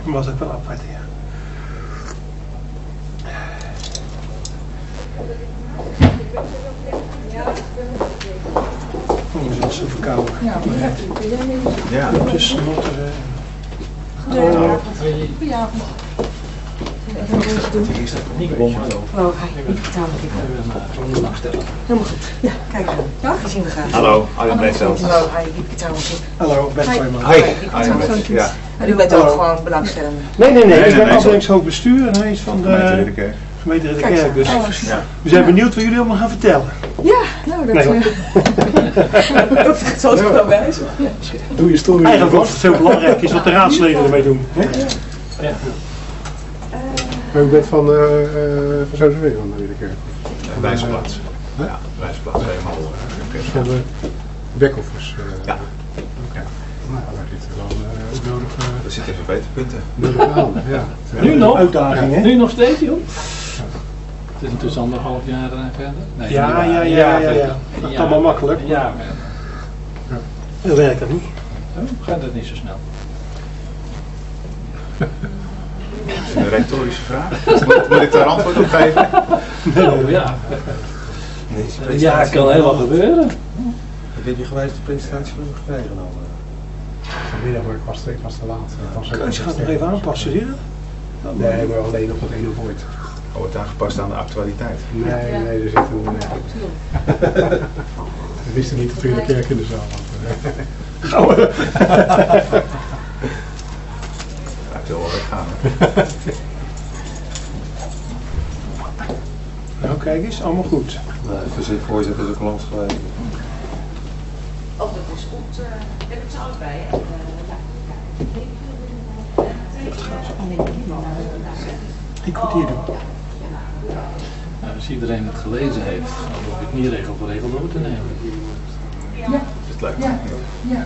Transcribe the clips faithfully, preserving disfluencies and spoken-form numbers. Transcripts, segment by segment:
was ook wel apart, ja. Oh, we zijn zo verkouden. Ja, Ja. Tussen nog er... goedenavond. Goedenavond. Even een rondje doen. Niet bom. Oh, hi. Ik betaal ik. Helemaal goed. Ja, kijk. Ja, gezien we gaan. Hallo, Arjan Breedveld. Hallo, hi. Ik betaal ik. Hallo, Bert Kooijman. Hi, Ik Arjan betaal Breedveld. Ja. En u bent ook Hallo. gewoon belangstellend. Nee, nee, nee. Nee, Ik nee, ben nee, afdelingshoofd bestuur en hij is van Gemeente de Ridderkerk. gemeente Kijk, Ridderkerk. Dus oh, Ja. we zijn benieuwd wat jullie allemaal gaan vertellen. Ja, nou, dat Nee, hoor. uh, dat is zo wel wijs. Doe je stoel. Eigenlijk wat veel belangrijk is wat de raadsleden ermee doen. Hè? Ja. Maar u bent van, uh, uh, van Zozerswijk van de kerk? Wijzerplaats. Ja, Wijzerplaats helemaal. Van de back-office? Uh, Ja. Okay. Nou, daar zitten wel uh, ook nodig, uh, Er zitten verbeterpunten. nodig aan. Ja. Nu nog? Uitdaging, hè? Nu nog steeds, joh? Het is intussen anderhalf jaar uh, verder. Nee, Ja, niet waar. ja, Een ja, jaar ja, ja. verder. Dat Een is allemaal makkelijk. Een jaar verder. Dat werkt dat niet. Oh, gaat dat niet zo snel? Dat is een retorische vraag. Moet, moet ik daar antwoord op geven? Oh ja. Nee, Ja, het kan heel wat gebeuren. Heb je gewijs de presentatie van hem gekregen al? Vanmiddag maar ik was, ik was te laat. Was Als je gaat nog even aanpassen, zie je dat? Nee, maar alleen op dat ene woord. Oh, wordt aangepast aan de actualiteit. Nee, nee, er zit een... Uh, we wisten niet dat er in de kerk in de zaal was. Gaan we. Ja, ik wil wel weggaan. Nou, kijk eens, allemaal goed. Nee, voorzitter is ook langs geweest. Oh, dat is goed. Uh, heb ik ze allebei, hè? Uh, Ik moet hier doen. Nou, als iedereen het gelezen heeft, dan hoef ik niet regel voor regel door te nemen. Is het leuk? Ja. Ja.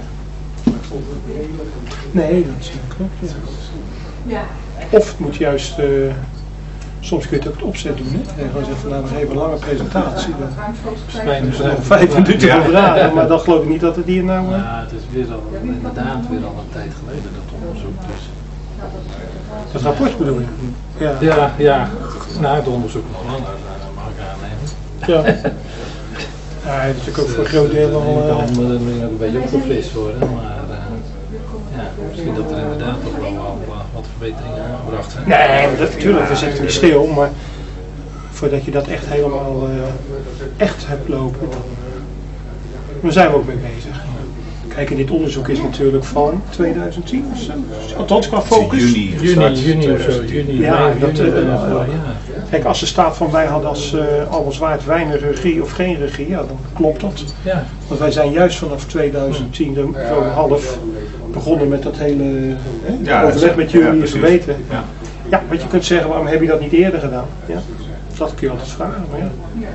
Nee, dat is klopt. Ja. Ja. Of het moet juist, uh, soms kun je het ook het opzet doen. Hè? En gewoon zeggen, nou we geven een lange presentatie. Dan Spijt is nog vijf minuten Ja. voor vragen, maar dan geloof ik niet dat het hier nou... Uh... Ja, het is weer al, inderdaad weer al een tijd geleden dat onderzoek. Dus. Het rapport bedoel je? Ja. Ja, ja. Nou, het onderzoek nog langer, dat mag ik aannemen. Ja. Ja, dat is natuurlijk ook voor een groot deel al... Uh... Dan moet het nu nog een beetje opgefrist worden, maar uh, ja, misschien dat er inderdaad toch wel al uh, wat verbeteringen aangebracht zijn. Nee, maar dat, natuurlijk, we zitten niet stil, maar voordat je dat echt helemaal uh, echt hebt lopen, dan uh, zijn we ook mee bezig. Kijk, en dit onderzoek is natuurlijk van twintig tien of zo, althans qua focus. Juni Juni, gestart. juni of zo, juni, Ja, mei, dat, juni, uh, uh, uh, vorig jaar. Kijk, als er staat van wij hadden als uh, alles waard weinig regie of geen regie, ja, dan klopt dat. Ja. Want wij zijn juist vanaf twintig tien zo half begonnen met dat hele uh, Ja, overleg dat is- met jullie ja, en precies. verbeteren. Ja. Ja, wat je kunt zeggen, waarom heb je dat niet eerder gedaan? Ja, dat kun je altijd vragen. Maar ja.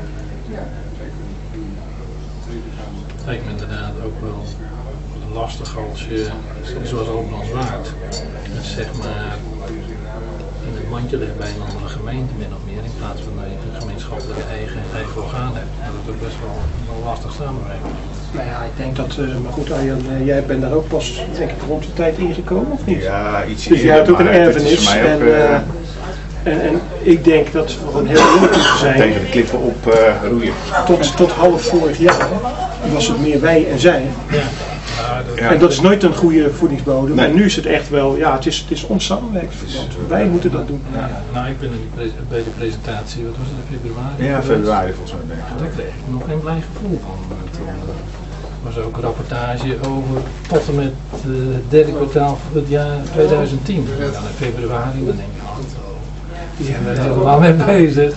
Het lijkt me inderdaad ook wel lastig als je, zoals Albrands Waard, zeg maar in het mandje ligt bij een andere gemeente min of meer, in plaats van dat je een gemeenschappelijke eigen, eigen orgaan hebt. Dat is ook best wel, wel lastig samenwerken. Nou ja, ik denk dat, uh, maar goed Arjan, uh, jij bent daar ook pas denk ik rond de tijd ingekomen, of niet? Ja, iets Dus jij hebt ook een maar het is erfenis voor mij en, ook, uh, uh, en, en ik denk dat we gewoon heel eerlijk moeten zijn. tegen de klippen op uh, roeien. Tot, tot half vorig jaar was het meer wij en zij. Ja. Ja, dat, Ja. En dat is nooit een goede voedingsbodem. Nee. Maar nu is het echt wel, ja, het is, het is ons samenwerkingsverband. Wij moeten dat doen. ja, nou, ik ben in die pre- bij de presentatie, wat was het, in februari? Ja, geweest. februari volgens mij. Denk ik. Daar kreeg ik nog geen blij gevoel van. Toen uh, was er ook een rapportage over tot en met uh, het derde kwartaal van het jaar twintig tien. En dan in februari, dan denk je, oh, die zijn er helemaal mee bezig.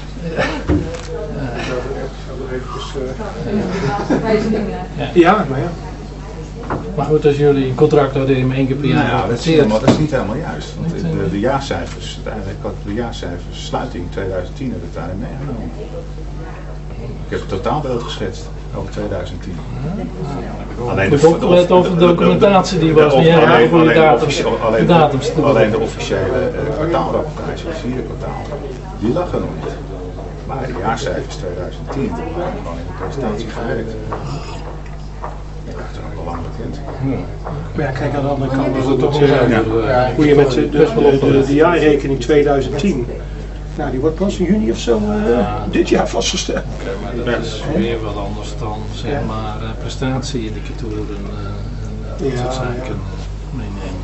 Ja, maar ja. Maar goed, als jullie een contract hadden in één keer per jaar Nou, dat is, rapporteert, helemaal, dat is niet helemaal juist. Want Niet de, helemaal. de, de jaarcijfers, uiteindelijk had de jaarcijfers sluiting twintig tien heb ik daarin meegenomen. Ik heb het totaalbeeld geschetst over twintig tien. Alleen Goed opgelet over de documentatie die was, de- die hebben alleen, voor de alleen, de datums- officie- de alleen, datums de, te alleen doen. de officiële uh, kwartaalrapportage, het vierde kwartaal, die lag er nog niet. Maar de jaarcijfers twintig tien, toen waren we gewoon in de presentatie gewerkt. Ja, toen hadden we lang bekend. Maar ja, kijk aan de andere kant. Dat is het toch bijvoorbeeld, wel eh, ja. hoe je met de, de, de, de, de jaarrekening tweeduizend tien. Nou, die wordt pas in juni of zo uh, dit jaar vastgesteld. Oké, maar dat is weer wat anders dan zeg maar uh, prestatieindicatoren uh, en uh, dat soort zaken meenemen.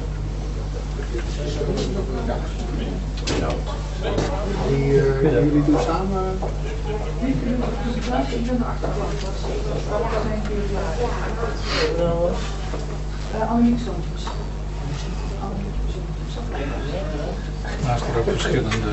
Ja. Die uh, jullie doen samen? Naast er ook verschillende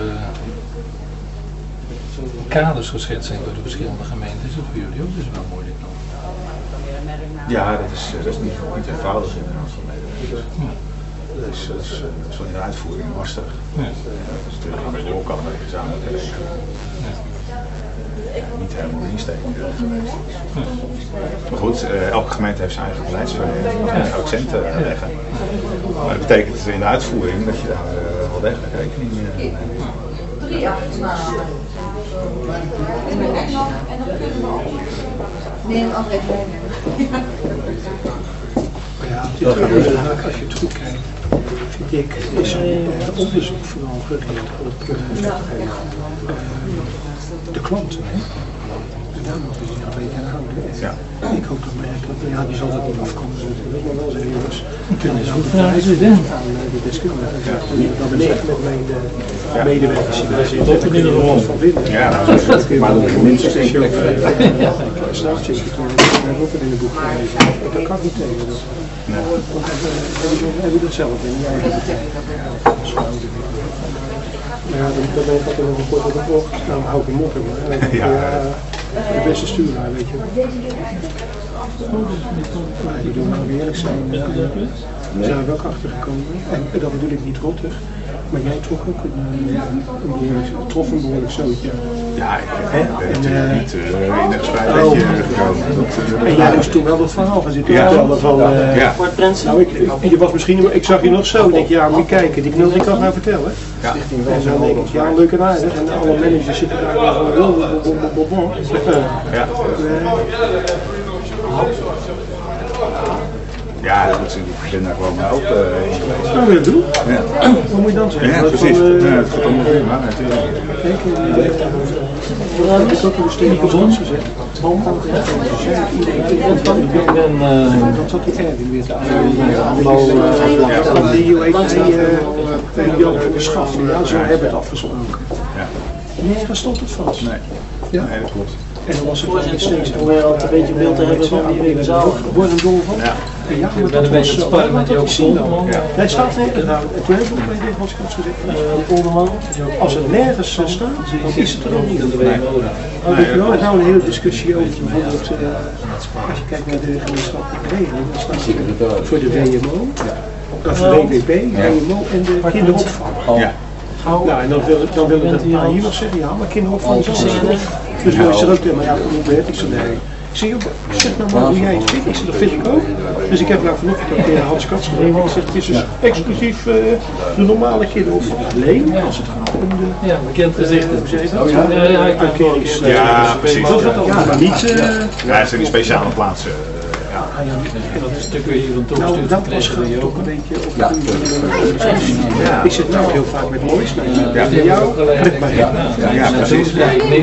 kaders geschetst zijn door de verschillende gemeenten, is het voor jullie ook dus wel moeilijk nog. Ja, dat is, dat is niet, niet eenvoudig inderdaad van medewerkers. Ja. Dat is, dat is, dat is wel in de uitvoering lastig. Ja. Dat is natuurlijk een beetje ook al een beetje gezamenlijk rekening. Ja. Niet helemaal de insteek die er geweest is. Ja. Maar goed, uh, elke gemeente heeft zijn eigen beleidsverdeling en ja. accenten uh, leggen. Maar dat betekent in de uitvoering dat je daar uh, wel degelijk rekening mee neemt. Drie afsnaren. En dan kunnen we ook. Nee, een andere meenemen. Ja, dit is Den Haag, als je het goed kijkt, vind ik, is er uh, onderzoek vooral gericht op uh, uh, de klanten. Hè? En daar moeten we zich een beetje aan houden. Ja. Ik hoop dat merk dat, ja, die zal dat niet afkomen natuurlijk, maar wel zeggen, jongens, kunnen we goed prijzen aan uh, de deskundigen. Ja. Dat ben ik met mijn uh, medewerkers die daar zitten, daar kunnen we wat van vinden. Ja, nou, dat is maar dat minstens speciaal staatsinstituten hebben ook in de boek gelezen. Dat kan niet tegen. Dat. Nee. Heb je dat zelf in je eigen bedrijf? Ja, dan ben ik altijd nog een kort op de bocht. Nou, hou ik hem op. Ja, de beste stuurlaar, weet je wel. Maar die doen nou eerlijk zijn. Daar zijn we ook achter gekomen. En dat bedoel ik niet rottig. Maar jij trok ook een, een, behoorlijk, trof een behoorlijk zootje. Ja, ik ben natuurlijk niet uh, in het gespreidetje gekomen. Dat, uh, en jij moest toen wel dat verhaal gaan zitten ja. vertellen van... Uh, ja. Nou, ik, je was misschien, ik zag je nog zo, ik denk ja, moet je kijken, die knul die kan nou vertellen. Ja. En dan denk ik, ja, leuk en aardig. En alle managers zitten daar wel van, ja. Ja, dat is, ik ben daar gewoon mee open in geweest. Nou, wil je doen? Ja. Wat moet je dan zeggen? Ja, precies. Van, uh, ja, het gaat allemaal prima, natuurlijk. Kijk, ik heb ook in de steden gezond gezegd. Dat zat die Erwin weer te aan. Die Joop van de Schaf, ja, zo hebben het afgesproken. Nee, daar stond het vast. Nee, ja? Nee, dat klopt. En dan was het dan steeds om weer altijd een beetje beeld te hebben van die hele zaal. Worden dol van. Ja. En ja, maar dat was zo. Wat dat zien dan? Hij staat er. Nou, toen heb ik ook bij dit was gezegd. Polderman. Als het nergens staat, dan is het er ook niet. Er is nou een hele discussie over bijvoorbeeld, als je kijkt naar de gemeenschappelijke regeling, dan staat er voor de W M O, of de W W P, W M O en de kinderopvang. Ja. Nou, en dan wil, dan wil ik dat hier nog zeggen, ja, maar kinderopvang is anders. Dus dan is er ook, maar ja, hoe weet ik zo nee. Ik zeg, zeg nou maar hoe jij het vindt. Ik zeg, dat vind ik ook. Dus ik heb nou vanochtend ook tegen Hans Kats gezegd. Ik zeg, het is dus exclusief uh, de normale kinderopvang. Alleen als het gaat om de... Ja, bekend gezicht. Oh, ja, ja, ja, ik ben kerings. Ja, precies. Dat gaat ja, maar niet... Uh, ja, het zijn die speciale plaatsen. Ja, en dat stuk weer hier een nou, dat was gewoon ook een beetje op ja. de ja. Ik zit nou heel vaak met Lois, maar ja. met jou, met mij. Ja, ja, ja, precies.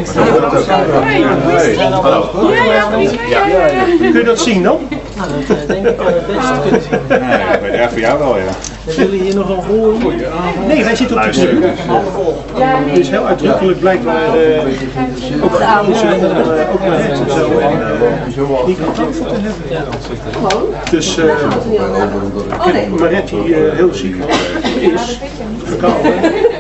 Hallo. Kun je dat zien dan? Nou, dat denk ik het beste. Ja, voor jou wel, ja. Hebben jullie hier nog een rol? Nee, hij zit op de stuk. Het is heel uitdrukkelijk blijkbaar uh, ook gekozen uh, ook naar het en zo. En uh, die kan ook voor te hebben. Dus uh, Maret die uh, heel ziek is, verkouden.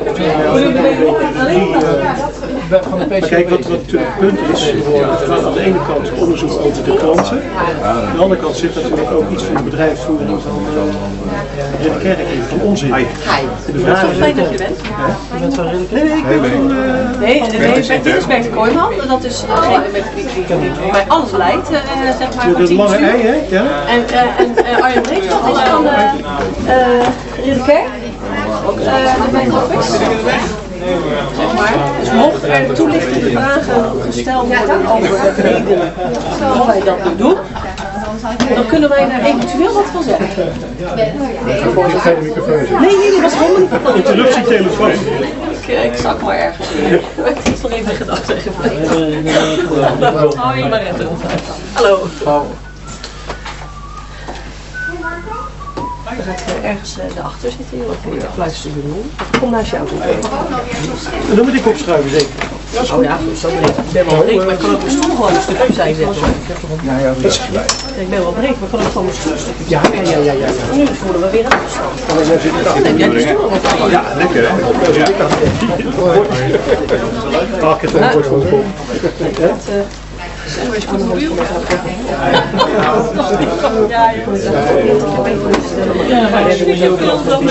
Maar kijk, wat, wat natuurlijk het punt is, het gaat aan de ene kant onderzoek over de klanten. Aan de andere kant zit natuurlijk ook iets van de bedrijfsvoering van uh, de kerk in, van onzin. Hi. De vraag is, fijn dat je bent. Je bent van Rilke? Nee, ik ben van... Uh, nee, nee, dit is Bert Kooijman. Dat is degene met wie die bij alles leidt, uh, zeg maar. Dat lange ei, hè? Ja. En, uh, en uh, Arjen Breeks, dat is van de uh, Rilke. Ook uh, de Bijtropics. Zeg maar. Dus mochten er toelichtende vragen gesteld worden over het reden hoe wij dat nu doen, Dan kunnen wij daar eventueel wat van zeggen. Voor je geen microfoon zit. Nee, nee, dat was helemaal niet van. Interruptietelefoon. Ik, ik zak maar ergens in. Ik heb nog even gedacht tegen hoi Marette. Hallo. Je gaat uh, ergens uh, daarachter zitten, joh. Of je fluistert je doen. Kom naast jou toe. Dan moet ik opschuiven, zeker. Oh ja, zo breed. Ik ben wel breed, maar ik kan ook mijn stoel gewoon een stukje opzij zetten hoor. Ja, ja, dat is gelijk. Ja, ik ben wel breed, maar ik kan ook gewoon mijn stoel een stukje. Ja, ja, ja, ja, ja. Nu voelen we weer een afstand. Neem jij die stoel wat van? Ja, lekker hè? Ja. Ah, ik heb een woord van de kop. Sandwich van de hand ja, je moet het ja, maar het is ook wel zo.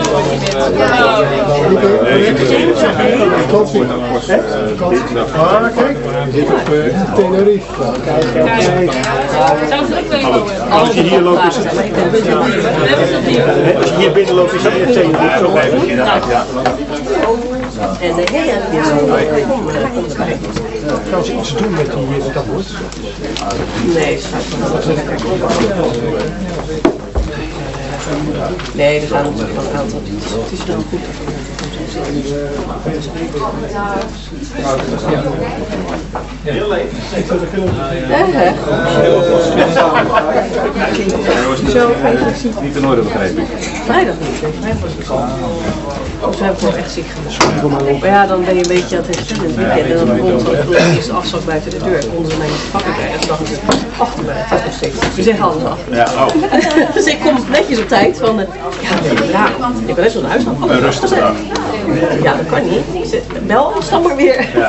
Ah, kijk, je zit op Tenerife. Als je hier loopt, is het... Als je hier binnen loopt, is het echt Tenerife. En de hele Gaan ze iets doen met die dat woord? nee, nee, er gaan natuurlijk wel een aantal. Het is wel goed. Heel leuk. Zo, vrijdag Niet in orde begrepen. Vrijdag niet. Vrijdag was het al. Dus we hebben gewoon echt ziek gemaakt. Maar ja, dan ben je een beetje aan het herstellen in het weekend. En dan komt zo'n eerste afslag buiten de deur. Konden ze mij niet pakken krijgen. En toen dachten ze, wacht maar, het is nog steeds. We zeggen alles af. Ja, oh. Dus ik kom netjes op tijd van, uh, ja, ja, ik ben best wel naar huis gaan. Een rustige dag. Ja, dat kan niet. Ik zeg, bel ons dan maar weer. Ja.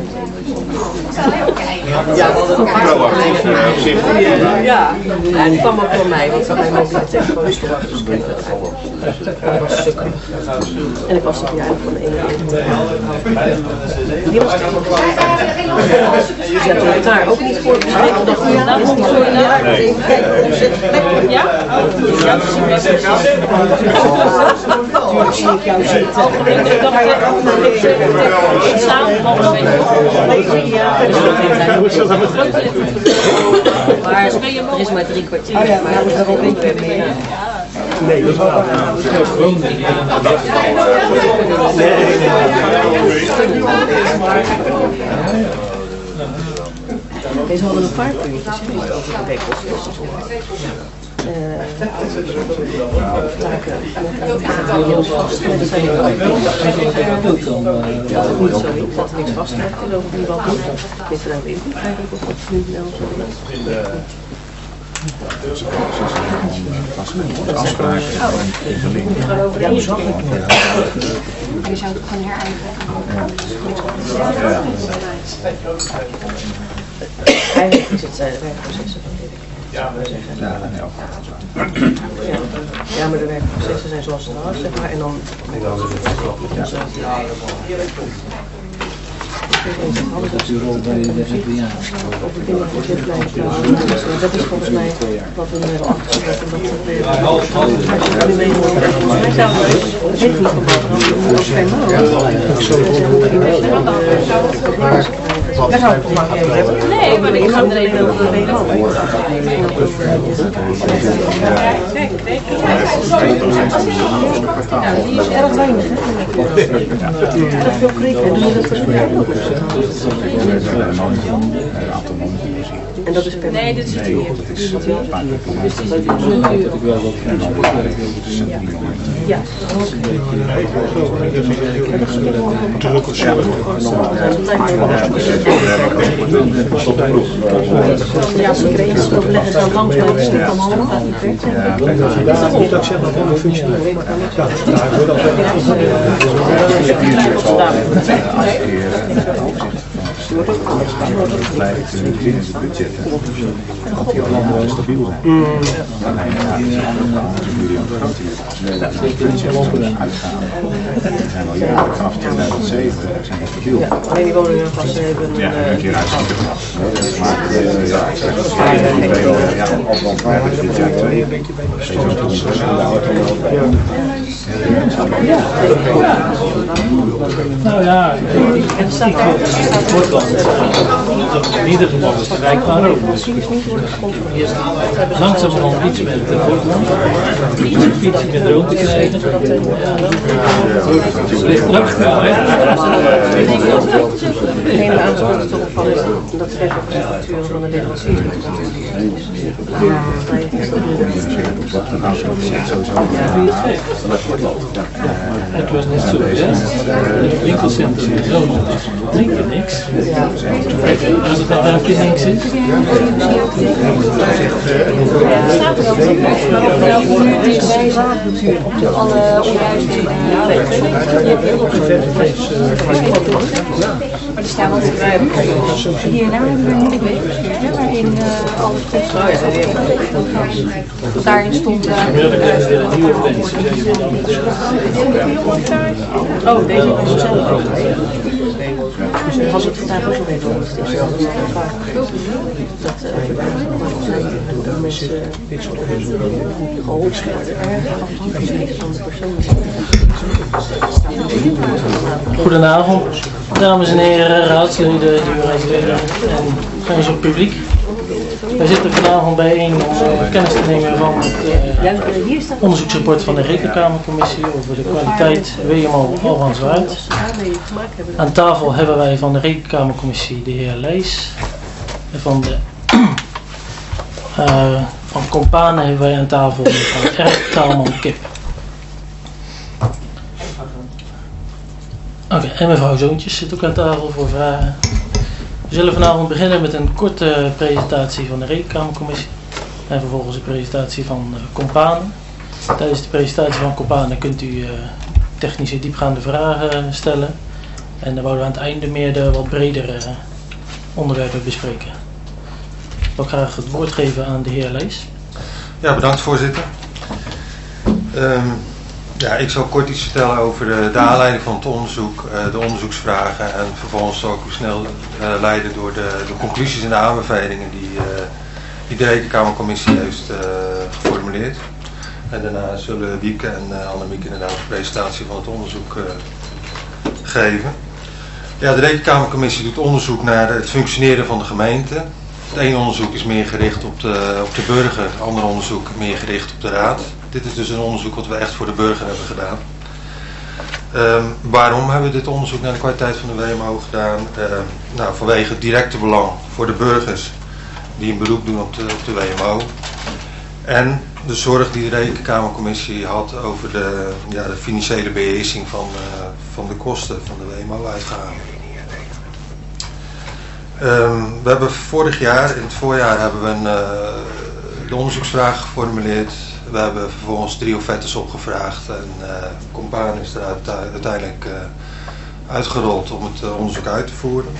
Ja, we hadden een paar Proactief uh, op zich. ja, ja, die kwam ook voor mij, want mijn mobiele telefoon is verwacht, dus ik kende het eigenlijk. Dat was sukkelig. En ik was de verjaardag van de ene die was echt nog wel. Dus ja, toen ik daar ook niet voor bespreken, dacht ik, ja, dat is niet zo in de aarde. Even kijken, dus het ja? Ja, dat is een beetje. Natuurlijk zie ik jou zitten. Ik dacht, ik samen nog een beetje. Ja, maar er is maar drie kwartier. Oh ja, maar we hebben wel een beetje mee. Nee, dat is wel. Deze hadden een paar puntjes over de bekels. Taken heel vast. En dat zijn we ook niet. Ja, dat moet zo niet. Dat er niks vastleggen over wie wat doet. Dit vanuit input eigenlijk of wat nu wel zo is. Afspraken. Ja, hoe zag ik het? Je zou het gaan herijken. Eigenlijk is het zijn werkprocessen van dit. Ja, ja, maar de werkprocessen zijn zoals het was, zeg maar, en dan met onze dat is volgens mij wat we nu hebben afgesproken, dat we weer als je nu meegenomen hebt, volgens mij zou het heeft niet verboden, dan moet je ook geen daar zou ik het maar over hebben. Nee, maar ik ga er even over de hele man. Kijk, kijk, kijk. Die is erg weinig, hè? Dat veel kreken, doen we dat voor de en dat is per nee, dit is niet meer. Dus dat is een uur. Ja. Druk of zo. Ja, ze kregen dat leggen ze dan langs bij de stuk van handen. Dat niet werkt. Niet dat ik zeg dat het niet functioneert. Ja, daar wordt dat blijft in het budget. Dat die allemaal stabiel zijn. Dan heb je jullie aan het uitgaan. We zijn al jaren vanaf tweeduizend zeven zijn we stabiel. Ja, alleen die woningafgassen hebben ja, een keer uitzien. Maar ja, ik zeg het ja, althans, we hebben dit jaar twee. Steeds als het de auto loopt. Ja. Nou ja, ik word dan in ieder geval is de Rijk maar ook. Langzamerhand iets met de voortgang, iets met rood te krijgen. Het ligt terug. De hele aanspraak toch van is dat ze even op de facturen van de leveranciers moeten komen. Ja, het was net zo, hè? Het winkelcentrum is zo, drie keer niks. Als het dan een keer niks is. Staat er dan niet maar of er nou nu dichtbij waren natuurlijk op de alle onjuistheden. Ja, weet je. Je hebt heel veel. Maar er staan altijd hier, daar hebben we een nieuwe week, waarin uh, alles goed gaat. Daarin stond uh, oh, deze was er zelf ook. Dus was het vandaag ook nog even anders. Dus dat is heel vaak dat uh, mensen geholpen worden. Afhankelijk van de persoon. Goedenavond, dames en heren, raadsleden, juryleden en ons op publiek. Wij zitten vanavond bijeen om uh, kennis te nemen van het uh, onderzoeksrapport van de Rekenkamercommissie over de kwaliteit W M O Alban-Zwaard. Aan tafel hebben wij van de Rekenkamercommissie de heer Leijs en van de uh, van Compane hebben wij aan tafel mevrouw R. Taalman-Kip. Oké, okay, en mevrouw Zoontjes zit ook aan tafel voor vragen. We zullen vanavond beginnen met een korte presentatie van de Rekenkamercommissie en vervolgens een presentatie van uh, Compane. Tijdens de presentatie van Compane kunt u uh, technische diepgaande vragen stellen en dan wouden we aan het einde meer de wat bredere uh, onderwerpen bespreken. Ik wil graag het woord geven aan de heer Leijs. Ja, bedankt voorzitter. Um, Ja, ik zal kort iets vertellen over de, de aanleiding van het onderzoek, uh, de onderzoeksvragen en vervolgens zal ik u snel uh, leiden door de, de conclusies en de aanbevelingen die, uh, die de Rekenkamercommissie heeft uh, geformuleerd. En daarna zullen Wieke en uh, Annemiek inderdaad een presentatie van het onderzoek uh, geven. Ja, de Rekenkamercommissie doet onderzoek naar het functioneren van de gemeente. Het ene onderzoek is meer gericht op de, op de burger, het andere onderzoek meer gericht op de raad. Dit is dus een onderzoek wat we echt voor de burger hebben gedaan. Um, waarom hebben we dit onderzoek naar de kwaliteit van de W M O gedaan? Uh, nou, vanwege het directe belang voor de burgers die een beroep doen op de, op de W M O. En de zorg die de Rekenkamercommissie had over de, ja, de financiële beheersing van, uh, van de kosten van de W M O-uitgaven. Um, we hebben vorig jaar, in het voorjaar, hebben we een, uh, de onderzoeksvraag geformuleerd. We hebben vervolgens drie offertes opgevraagd en uh, Compane is er uiteindelijk uh, uitgerold om het uh, onderzoek uit te voeren.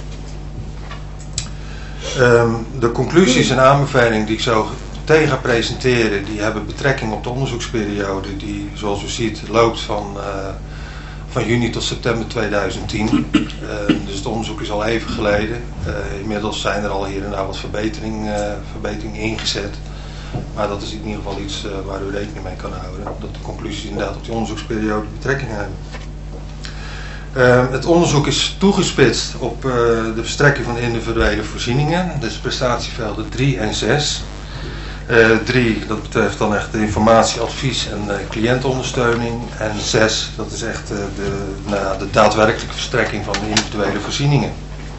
Um, de conclusies en aanbevelingen die ik zo meteen ga presenteren, die hebben betrekking op de onderzoeksperiode die, zoals u ziet, loopt van, uh, van juni tot september tweeduizend tien. Uh, dus het onderzoek is al even geleden. Uh, inmiddels zijn er al hier en daar wat verbetering, uh, verbeteringen ingezet. Maar dat is in ieder geval iets uh, waar u rekening mee kan houden. Dat de conclusies inderdaad op die onderzoeksperiode betrekking hebben. Uh, het onderzoek is toegespitst op uh, de verstrekking van individuele voorzieningen. Dus prestatievelden drie en zes. Uh, drie, dat betreft dan echt de informatie, advies en uh, cliëntondersteuning. En zes, dat is echt uh, de, nou, de daadwerkelijke verstrekking van de individuele voorzieningen.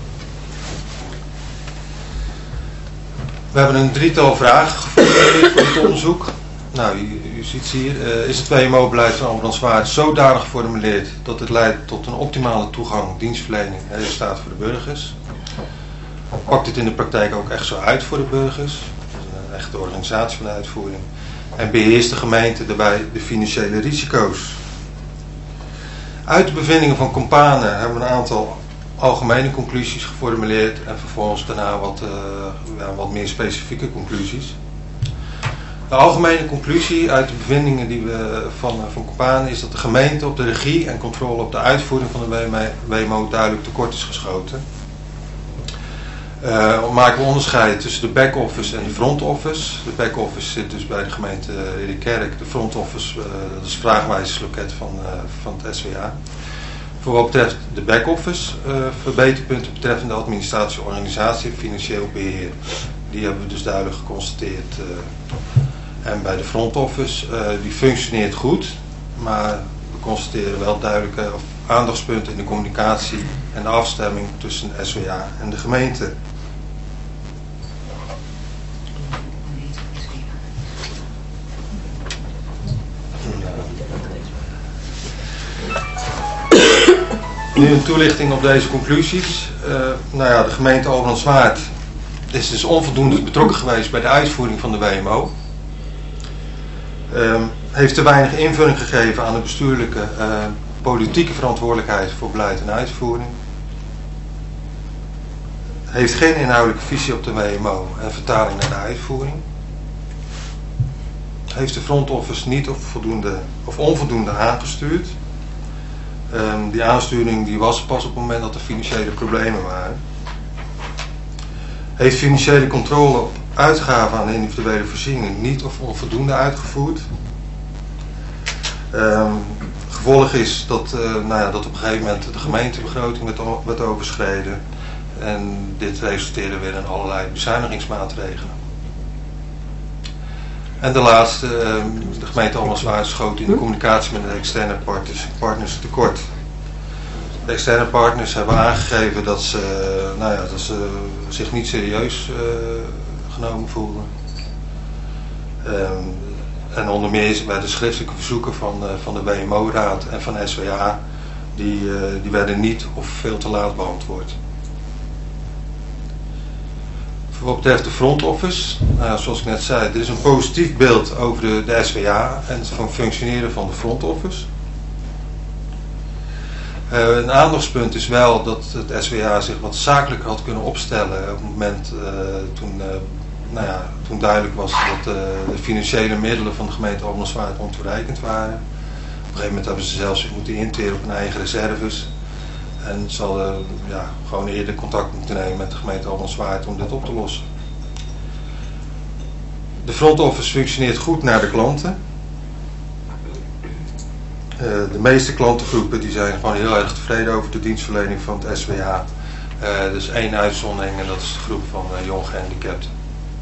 We hebben een drietal vragen geformuleerd voor dit onderzoek. Nou, u, u ziet hier, uh, is het W M O-beleid van Alban-Zwaard zodanig geformuleerd dat het leidt tot een optimale toegang, dienstverlening en resultaat voor de burgers? Pakt dit in de praktijk ook echt zo uit voor de burgers? Dat is een echte organisatie van de uitvoering. En beheerst de gemeente daarbij de financiële risico's? Uit de bevindingen van Compane hebben we een aantal algemene conclusies geformuleerd en vervolgens daarna wat, uh, ja, wat meer specifieke conclusies. De algemene conclusie uit de bevindingen die we van, van Compane is dat de gemeente op de regie en controle op de uitvoering van de W M O duidelijk tekort is geschoten. Uh, maken we onderscheid tussen de back-office en de front-office. De back-office zit dus bij de gemeente Ridderkerk. De front-office, uh, dat is het vraagwijzersloket van, uh, van het S W A. Voor wat betreft de back-office, uh, verbeterpunten betreffende administratie, organisatie en financieel beheer. Die hebben we dus duidelijk geconstateerd. Uh, en bij de front-office, uh, die functioneert goed, maar we constateren wel duidelijke aandachtspunten in de communicatie en de afstemming tussen de S W A en de gemeente. Nu een toelichting op deze conclusies. Uh, nou ja, de gemeente Albrandswaard is dus onvoldoende betrokken geweest bij de uitvoering van de W M O. Um, heeft te weinig invulling gegeven aan de bestuurlijke uh, politieke verantwoordelijkheid voor beleid en uitvoering. Heeft geen inhoudelijke visie op de W M O en vertaling naar de uitvoering. Heeft de front office niet of, voldoende, of onvoldoende aangestuurd. Um, die aansturing die was pas op het moment dat er financiële problemen waren. Heeft financiële controle op uitgaven aan de individuele voorzieningen niet of onvoldoende uitgevoerd. Um, gevolg is dat, uh, nou ja, dat op een gegeven moment de gemeentebegroting werd, werd overschreden. En dit resulteerde weer in allerlei bezuinigingsmaatregelen. En de laatste, de gemeente Albrandswaard schoot in de communicatie met de externe partners, partners tekort. De externe partners hebben aangegeven dat ze, nou ja, dat ze zich niet serieus uh, genomen voelden. Um, en onder meer bij de schriftelijke verzoeken van, uh, van de W M O-raad en van S W A, die, uh, die werden niet of veel te laat beantwoord. Voor wat betreft de front office, nou, zoals ik net zei, er is een positief beeld over de, de S W A en het functioneren van de front office. Uh, een aandachtspunt is wel dat het S W A zich wat zakelijker had kunnen opstellen op het moment uh, toen, uh, nou ja, toen duidelijk was dat uh, de financiële middelen van de gemeente Albrandswaard ontoereikend waren. Op een gegeven moment hebben ze zelfs zich moeten interen op hun eigen reserves. En ze hadden ja, gewoon eerder contact moeten nemen met de gemeente Albrandswaard om dit op te lossen. De front office functioneert goed naar de klanten. Uh, de meeste klantengroepen die zijn gewoon heel erg tevreden over de dienstverlening van het S W A. Uh, er is één uitzondering en dat is de groep van uh, jong gehandicapten.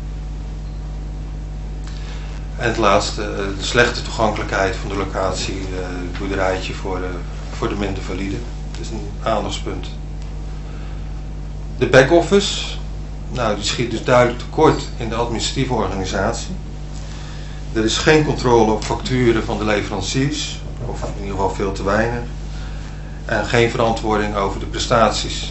En het laatste, uh, de slechte toegankelijkheid van de locatie, uh, het boerderijtje voor, uh, voor de minder valide. Dat is een aandachtspunt. De back-office, nou, die schiet dus duidelijk tekort in de administratieve organisatie. Er is geen controle op facturen van de leveranciers, of in ieder geval veel te weinig. En geen verantwoording over de prestaties.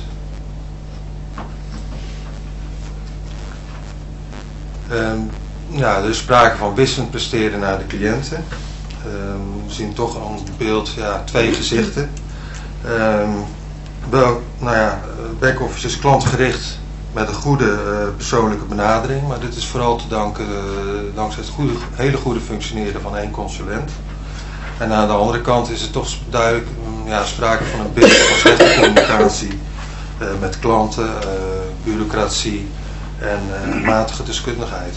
Um, ja, er is sprake van wisselend presteren naar de cliënten. Um, we zien toch aan het beeld ja, twee gezichten. Um, wel, nou ja, back-office is klantgericht met een goede uh, persoonlijke benadering, maar dit is vooral te danken uh, dankzij het goede, hele goede functioneren van één consulent. En aan de andere kant is het toch duidelijk um, ja, sprake van een beeld van slechte communicatie uh, met klanten, uh, bureaucratie en uh, matige deskundigheid.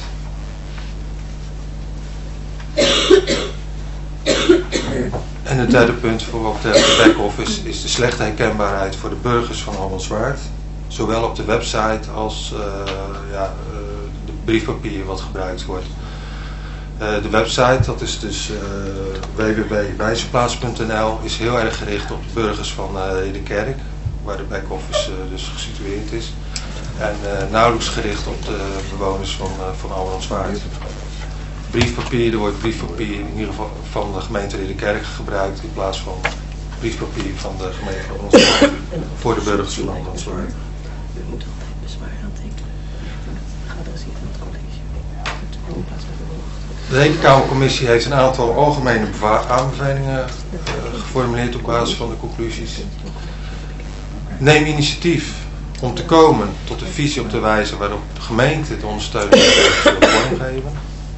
En het derde punt voor wat betreft de back-office is de slechte herkenbaarheid voor de burgers van Albrandswaard. Zowel op de website als uh, ja, uh, de briefpapier wat gebruikt wordt. Uh, de website, dat is dus uh, w w w punt wijzeplaats punt n l, is heel erg gericht op de burgers van uh, de kerk, waar de back-office uh, dus gesitueerd is. En uh, nauwelijks gericht op de bewoners van, uh, van Albrandswaard. Briefpapier, er wordt briefpapier in ieder geval van de gemeente Ridderkerk gebruikt in plaats van briefpapier van de gemeente Albrandswaard voor de burgers van Albrandswaard. U moet altijd bezwaar aantekenen. Ga er eens even met het college. De Rekenkamercommissie heeft een aantal algemene aanbevelingen uh, geformuleerd op basis van de conclusies. Neem initiatief om te komen tot een visie op de wijze waarop de gemeente de ondersteuning wil vormgeven.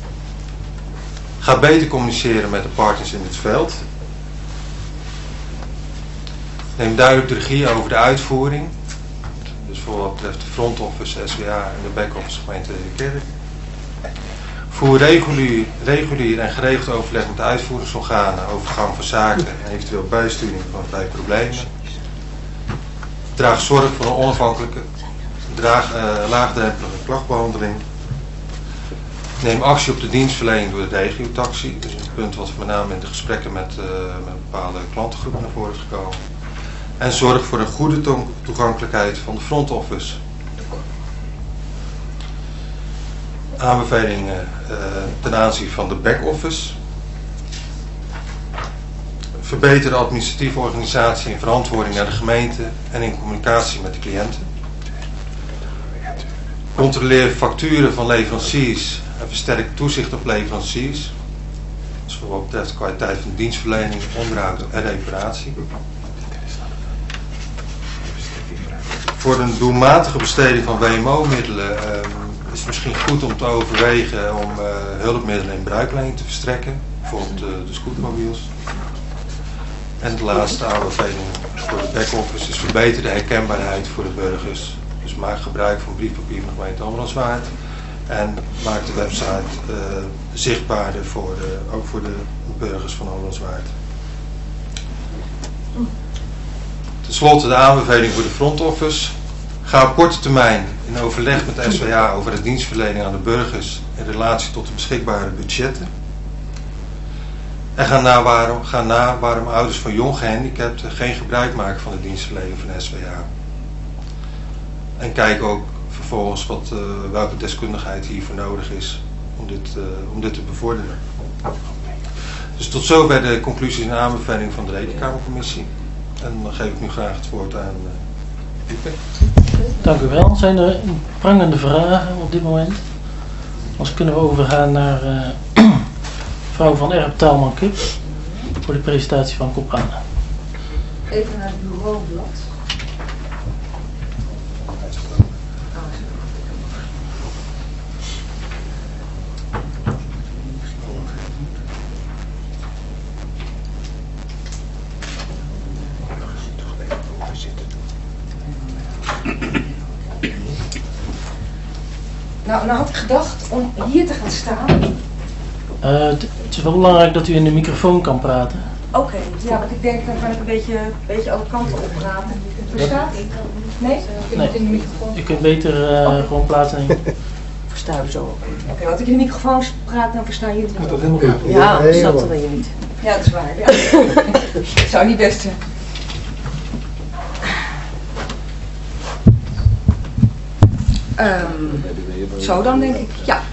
Ga beter communiceren met de partners in het veld. Neem duidelijk de regie over de uitvoering. Dus voor wat betreft de front office, S W A en de back office gemeente Kerk. Voer regulier, regulier en geregeld overleg met de uitvoeringsorganen over gang van zaken en eventueel bijsturing van bij problemen. Draag zorg voor een onafhankelijke, draag, uh, laagdrempelige klachtbehandeling. Neem actie op de dienstverlening door de regiotaxi. Dat is een punt wat met name in de gesprekken met, uh, met bepaalde klantengroepen naar voren is gekomen. En zorg voor een goede to toegankelijkheid van de front office. Aanbevelingen uh, ten aanzien van de back office. Verbeter de administratieve organisatie en verantwoording naar de gemeente en in communicatie met de cliënten. Controleer facturen van leveranciers en versterk toezicht op leveranciers. Dus voor wat betreft de kwaliteit van de dienstverlening, onderhoud en reparatie. Voor een doelmatige besteding van W M O-middelen um, is het misschien goed om te overwegen om uh, hulpmiddelen in bruikleen te verstrekken. Bijvoorbeeld uh, de scootmobiels. En de laatste aanbeveling voor de back-office is verbeter de herkenbaarheid voor de burgers. Dus maak gebruik van briefpapier van de gemeente Albrandswaard. En maak de website uh, zichtbaarder voor de, ook voor de burgers van Albrandswaard. Ten slotte de aanbeveling voor de front office. Ga op korte termijn in overleg met de S W A over de dienstverlening aan de burgers in relatie tot de beschikbare budgetten. En ga na waarom, ga na waarom ouders van jong gehandicapten geen gebruik maken van de dienstverlening van de S W A. En kijk ook vervolgens wat, uh, welke deskundigheid hiervoor nodig is om dit, uh, om dit te bevorderen. Dus tot zover de conclusies en aanbevelingen van de Rekenkamercommissie. En dan geef ik nu graag het woord aan uh, Ipe. Dank u wel. Zijn er prangende vragen op dit moment? Anders kunnen we overgaan naar uh, mevrouw Van Erp Taalman-Kip voor de presentatie van Coprana. Even naar het bureaublad. Nou, nou had ik gedacht om hier te gaan staan. Uh, het is wel belangrijk dat u in de microfoon kan praten. Oké, okay, ja, want ik denk dan kan ik een beetje, een beetje alle kanten op praten. Verstaat? Nee? Ik nee. in de microfoon. Je kunt beter uh, okay. gewoon plaatsen. Verstaan we zo ook. Oké, okay, want ik in de microfoon praat, dan verstaan jullie het ook. Helemaal goed. Ja, dat snapten je niet. Ja, dat is waar. Ja. Het zou niet best zijn. Um, zo dan denk ik, ja.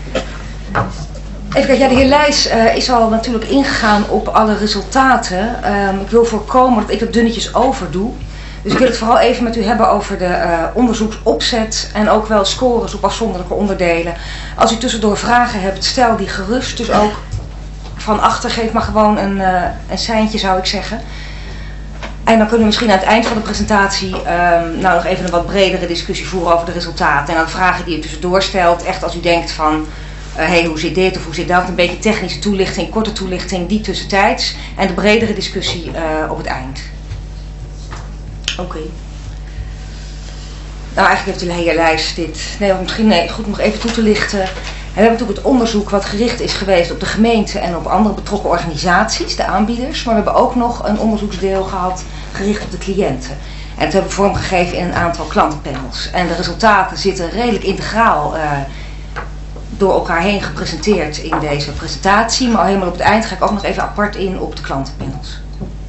Even kijken, ja, de heer Leijs uh, is al natuurlijk ingegaan op alle resultaten. Um, ik wil voorkomen dat ik dat dunnetjes overdoe. Dus ik wil het vooral even met u hebben over de uh, onderzoeksopzet en ook wel scores op afzonderlijke onderdelen. Als u tussendoor vragen hebt, stel die gerust. Dus ook van achter geef maar gewoon een, uh, een seintje, zou ik zeggen. En dan kunnen we misschien aan het eind van de presentatie um, nou nog even een wat bredere discussie voeren over de resultaten. En dan vragen die u tussendoor stelt, echt als u denkt van, hé, uh, hey, hoe zit dit of hoe zit dat? Een beetje technische toelichting, korte toelichting, die tussentijds. En de bredere discussie uh, op het eind. Oké. Okay. Nou, eigenlijk heeft de heer Leijs dit, nee, misschien nee, goed om nog even toe te lichten. En we hebben natuurlijk het onderzoek wat gericht is geweest op de gemeente en op andere betrokken organisaties, de aanbieders. Maar we hebben ook nog een onderzoeksdeel gehad gericht op de cliënten. En dat hebben we vormgegeven in een aantal klantenpanels. En de resultaten zitten redelijk integraal uh, door elkaar heen gepresenteerd in deze presentatie. Maar helemaal op het eind ga ik ook nog even apart in op de klantenpanels.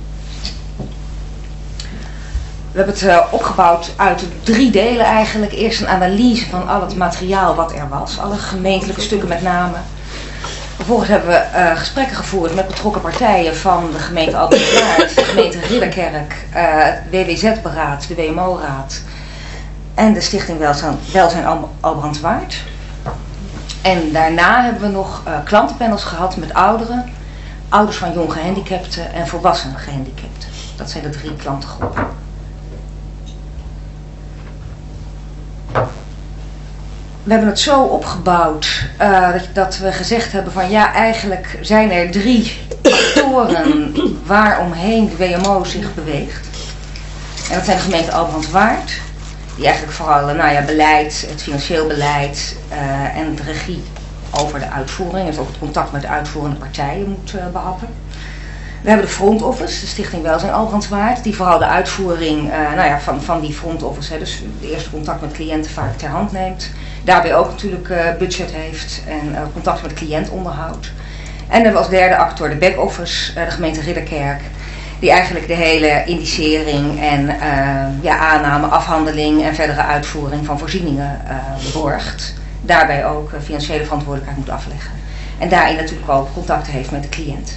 We hebben het uh, opgebouwd uit drie delen eigenlijk. Eerst een analyse van al het materiaal wat er was. Alle gemeentelijke stukken met name. Vervolgens hebben we uh, gesprekken gevoerd met betrokken partijen van de gemeente Albrandswaard, de gemeente Ridderkerk, uh, W W Z-beraad, de W M O-raad en de Stichting Welzijn, Welzijn Al Albrandswaard. En daarna hebben we nog uh, klantenpanels gehad met ouderen, ouders van jong gehandicapten en volwassenen gehandicapten. Dat zijn de drie klantengroepen. We hebben het zo opgebouwd uh, dat, dat we gezegd hebben van ja, eigenlijk zijn er drie factoren waaromheen de W M O zich beweegt. En dat zijn de gemeente Albrandswaard, Die eigenlijk vooral nou ja, beleid, het financieel beleid uh, en de regie over de uitvoering, dus ook het contact met de uitvoerende partijen moet uh, behappen. We hebben de front office, de Stichting Welzijn Albrandswaard, die vooral de uitvoering uh, nou ja, van, van die front office, hè, dus de eerste contact met cliënten vaak ter hand neemt. Daarbij ook natuurlijk uh, budget heeft en uh, contact met de cliënt onderhoudt. En dan hebben we als derde actor de back office, uh, de gemeente Ridderkerk, die eigenlijk de hele indicering en uh, ja, aanname, afhandeling en verdere uitvoering van voorzieningen uh, borgt. Daarbij ook uh, financiële verantwoordelijkheid moet afleggen. En daarin natuurlijk ook contacten heeft met de cliënt.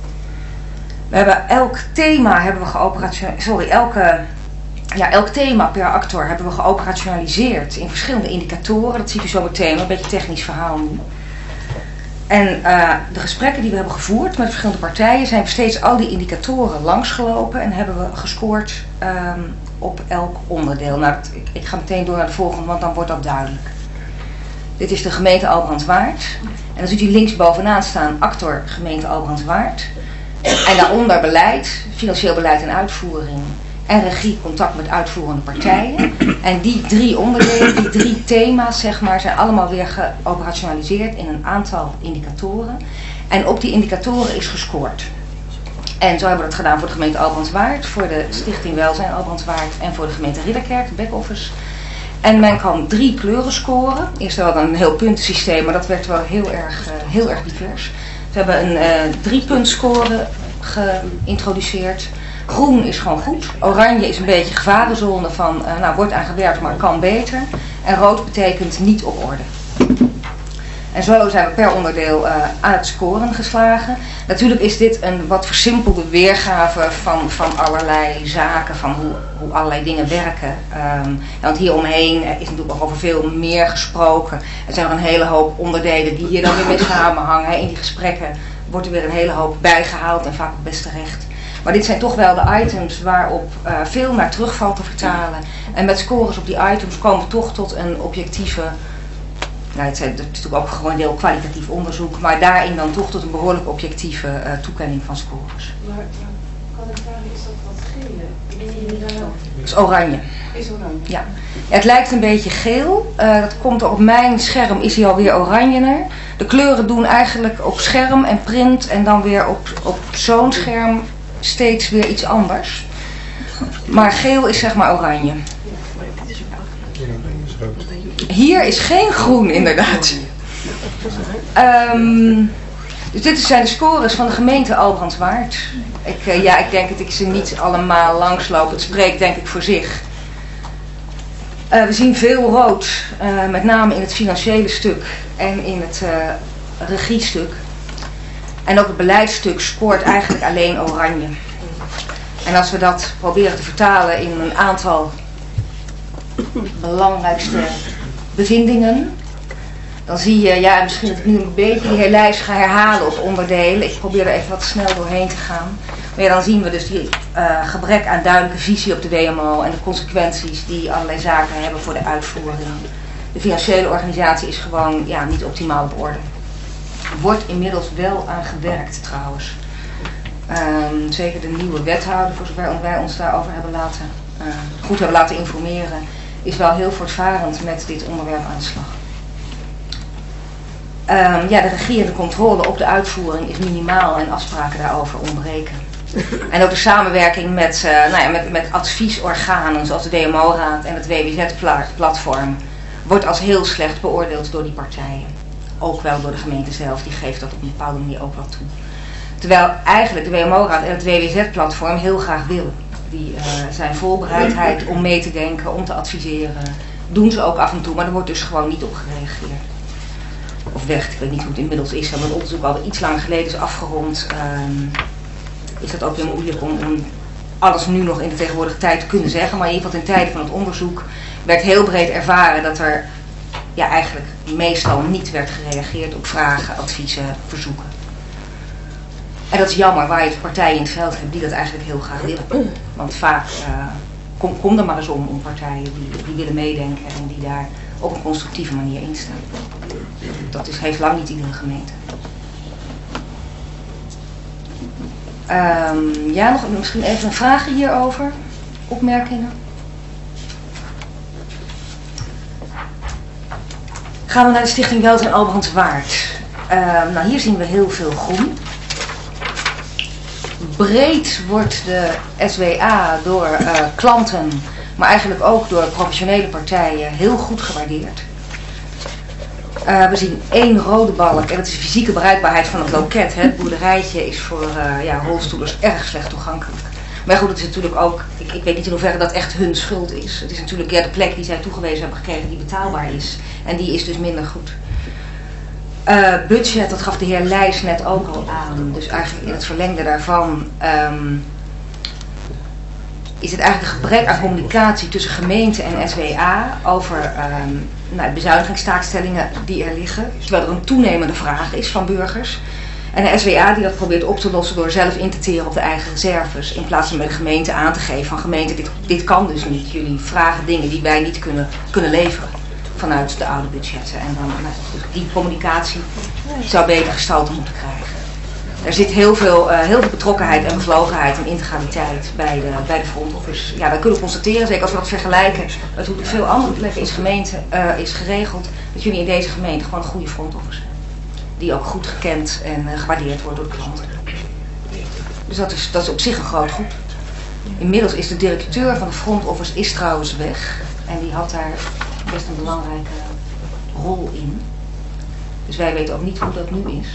We hebben elk thema hebben we geoperationaliseerd, sorry, elke, ja, elk thema per actor hebben we geoperationaliseerd in verschillende indicatoren. Dat ziet u zo meteen, een beetje een technisch verhaal nu. En uh, de gesprekken die we hebben gevoerd met verschillende partijen zijn we steeds al die indicatoren langsgelopen en hebben we gescoord um, op elk onderdeel. Nou, dat, ik, ik ga meteen door naar de volgende, want dan wordt dat duidelijk. Dit is de gemeente Albrandswaard. En dan ziet u links bovenaan staan actor gemeente Albrandswaard. En daaronder beleid, financieel beleid en uitvoering. En regie, contact met uitvoerende partijen. En die drie onderdelen, die drie thema's zeg maar, zijn allemaal weer geoperationaliseerd in een aantal indicatoren. En op die indicatoren is gescoord. En zo hebben we dat gedaan voor de gemeente Albrandswaard, voor de Stichting Welzijn Albrandswaard en voor de gemeente Ridderkerk, de back-office. En men kan drie kleuren scoren. Eerst wel een heel puntensysteem, maar dat werd wel heel erg, uh, heel erg divers. We hebben een uh, drie-puntscore geïntroduceerd. Groen is gewoon goed. Oranje is een beetje gevarenzone van, uh, nou wordt aan gewerkt, maar kan beter. En rood betekent niet op orde. En zo zijn we per onderdeel uh, aan het scoren geslagen. Natuurlijk is dit een wat versimpelde weergave van, van allerlei zaken, van hoe, hoe allerlei dingen werken. Um, want hieromheen is natuurlijk nog over veel meer gesproken. Er zijn nog een hele hoop onderdelen die hier dan weer mee samenhangen. In die gesprekken wordt er weer een hele hoop bijgehaald en vaak ook best terecht. Maar dit zijn toch wel de items waarop uh, veel naar terug valt te vertalen. En met scores op die items komen we toch tot een objectieve... Nou, het is natuurlijk ook gewoon een heel kwalitatief onderzoek, maar daarin dan toch tot een behoorlijk objectieve uh, toekenning van scores. Maar, maar kan ik vragen, is dat wat gele? Het is oranje. Is oranje? Ja. Ja, het lijkt een beetje geel. Uh, dat komt op mijn scherm, is hij alweer oranjener. De kleuren doen eigenlijk op scherm en print en dan weer op, op zo'n scherm steeds weer iets anders. Maar geel is zeg maar oranje. Hier is geen groen inderdaad. Um, dus dit zijn de scores van de gemeente Albrandswaard. Ik, uh, ja, ik denk dat ik ze niet allemaal langsloop. Het spreekt denk ik voor zich. Uh, we zien veel rood, uh, met name in het financiële stuk en in het uh, regiestuk. En ook het beleidstuk scoort eigenlijk alleen oranje. En als we dat proberen te vertalen in een aantal belangrijkste bevindingen, dan zie je, ja, misschien dat ik nu een beetje die hele lijst ga herhalen op onderdelen. Ik probeer er even wat snel doorheen te gaan. Maar ja, dan zien we dus die uh, gebrek aan duidelijke visie op de W M O en de consequenties die allerlei zaken hebben voor de uitvoering. De financiële organisatie is gewoon ja, niet optimaal op orde. Wordt inmiddels wel aan gewerkt trouwens. Um, zeker de nieuwe wethouder, voor zover wij ons daarover hebben laten, uh, goed hebben laten informeren, is wel heel voortvarend met dit onderwerp aan de slag. Um, ja, de regie en de controle op de uitvoering is minimaal en afspraken daarover ontbreken. En ook de samenwerking met, uh, nou ja, met, met adviesorganen zoals de W M O-raad en het W W Z-platform wordt als heel slecht beoordeeld door die partijen. Ook wel door de gemeente zelf, die geeft dat op een bepaalde manier ook wel toe. Terwijl eigenlijk de W M O-raad en het W W Z-platform heel graag willen. Die uh, zijn vol bereidheid om mee te denken, om te adviseren. Doen ze ook af en toe, maar er wordt dus gewoon niet op gereageerd. Of weg, ik weet niet hoe het inmiddels is. Omdat het onderzoek al iets lang geleden is afgerond, um, is dat ook weer moeilijk om, om alles nu nog in de tegenwoordige tijd te kunnen zeggen. Maar in ieder geval ten tijde van het onderzoek werd heel breed ervaren dat er ja, eigenlijk meestal niet werd gereageerd op vragen, adviezen, verzoeken. En dat is jammer, waar je partijen in het veld hebt die dat eigenlijk heel graag willen. Want vaak uh, kom, kom er maar eens om, om partijen die, die willen meedenken en die daar op een constructieve manier in staan. Dat is, heeft lang niet iedere gemeente. Um, ja, nog misschien even een vraag hierover. Opmerkingen? Gaan we naar de Stichting Welt en Albrandswaard. Uh, nou, hier zien we heel veel groen. Breed wordt de S W A door uh, klanten, maar eigenlijk ook door professionele partijen heel goed gewaardeerd. Uh, we zien één rode balk en dat is de fysieke bereikbaarheid van het loket. Hè. Het boerderijtje is voor uh, ja, rolstoelers erg slecht toegankelijk. Maar goed, het is natuurlijk ook, ik, ik weet niet in hoeverre dat echt hun schuld is. Het is natuurlijk ja, de plek die zij toegewezen hebben gekregen die betaalbaar is. En die is dus minder goed. Uh, budget, dat gaf de heer Leijs net ook al aan. Dus eigenlijk in het verlengde daarvan um, is het eigenlijk een gebrek aan communicatie tussen gemeente en S W A over um, nou, bezuinigingstaakstellingen die er liggen. Terwijl er een toenemende vraag is van burgers. En de S W A die dat probeert op te lossen door zelf in te teren op de eigen reserves. In plaats van bij de gemeente aan te geven van gemeente, dit, dit kan dus niet. Jullie vragen dingen die wij niet kunnen, kunnen leveren vanuit de oude budgetten. En dan, nou, die communicatie zou beter gestalte moeten krijgen. Er zit heel veel, uh, heel veel betrokkenheid en bevlogenheid en integraliteit bij de, bij de front office. Ja, wij kunnen constateren, zeker als we dat vergelijken met hoe het op veel andere plekken is, gemeente, uh, is geregeld, dat jullie in deze gemeente gewoon een goede front office hebben. Die ook goed gekend en uh, gewaardeerd wordt door de klanten. Dus dat is, dat is op zich een groot goed. Inmiddels is de directeur van de front office is trouwens weg. En die had daar best een belangrijke rol in. Dus wij weten ook niet hoe dat nu is.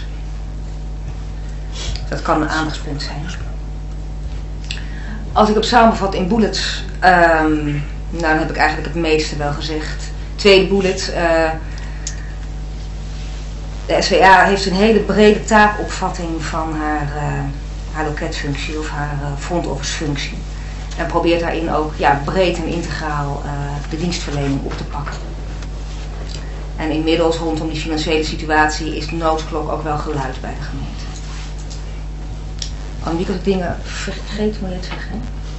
Dat kan een aandachtspunt zijn. Als ik op samenvat in bullets, um, nou dan heb ik eigenlijk het meeste wel gezegd. Tweede bullet. Uh, de S W A heeft een hele brede taakopvatting van haar, uh, haar loketfunctie of haar uh, front office functie. En probeert daarin ook ja, breed en integraal uh, de dienstverlening op te pakken. En inmiddels rondom die financiële situatie is de noodklok ook wel geluid bij de gemeente. Annemiek, als ik dingen vergeet, moet je het zeggen.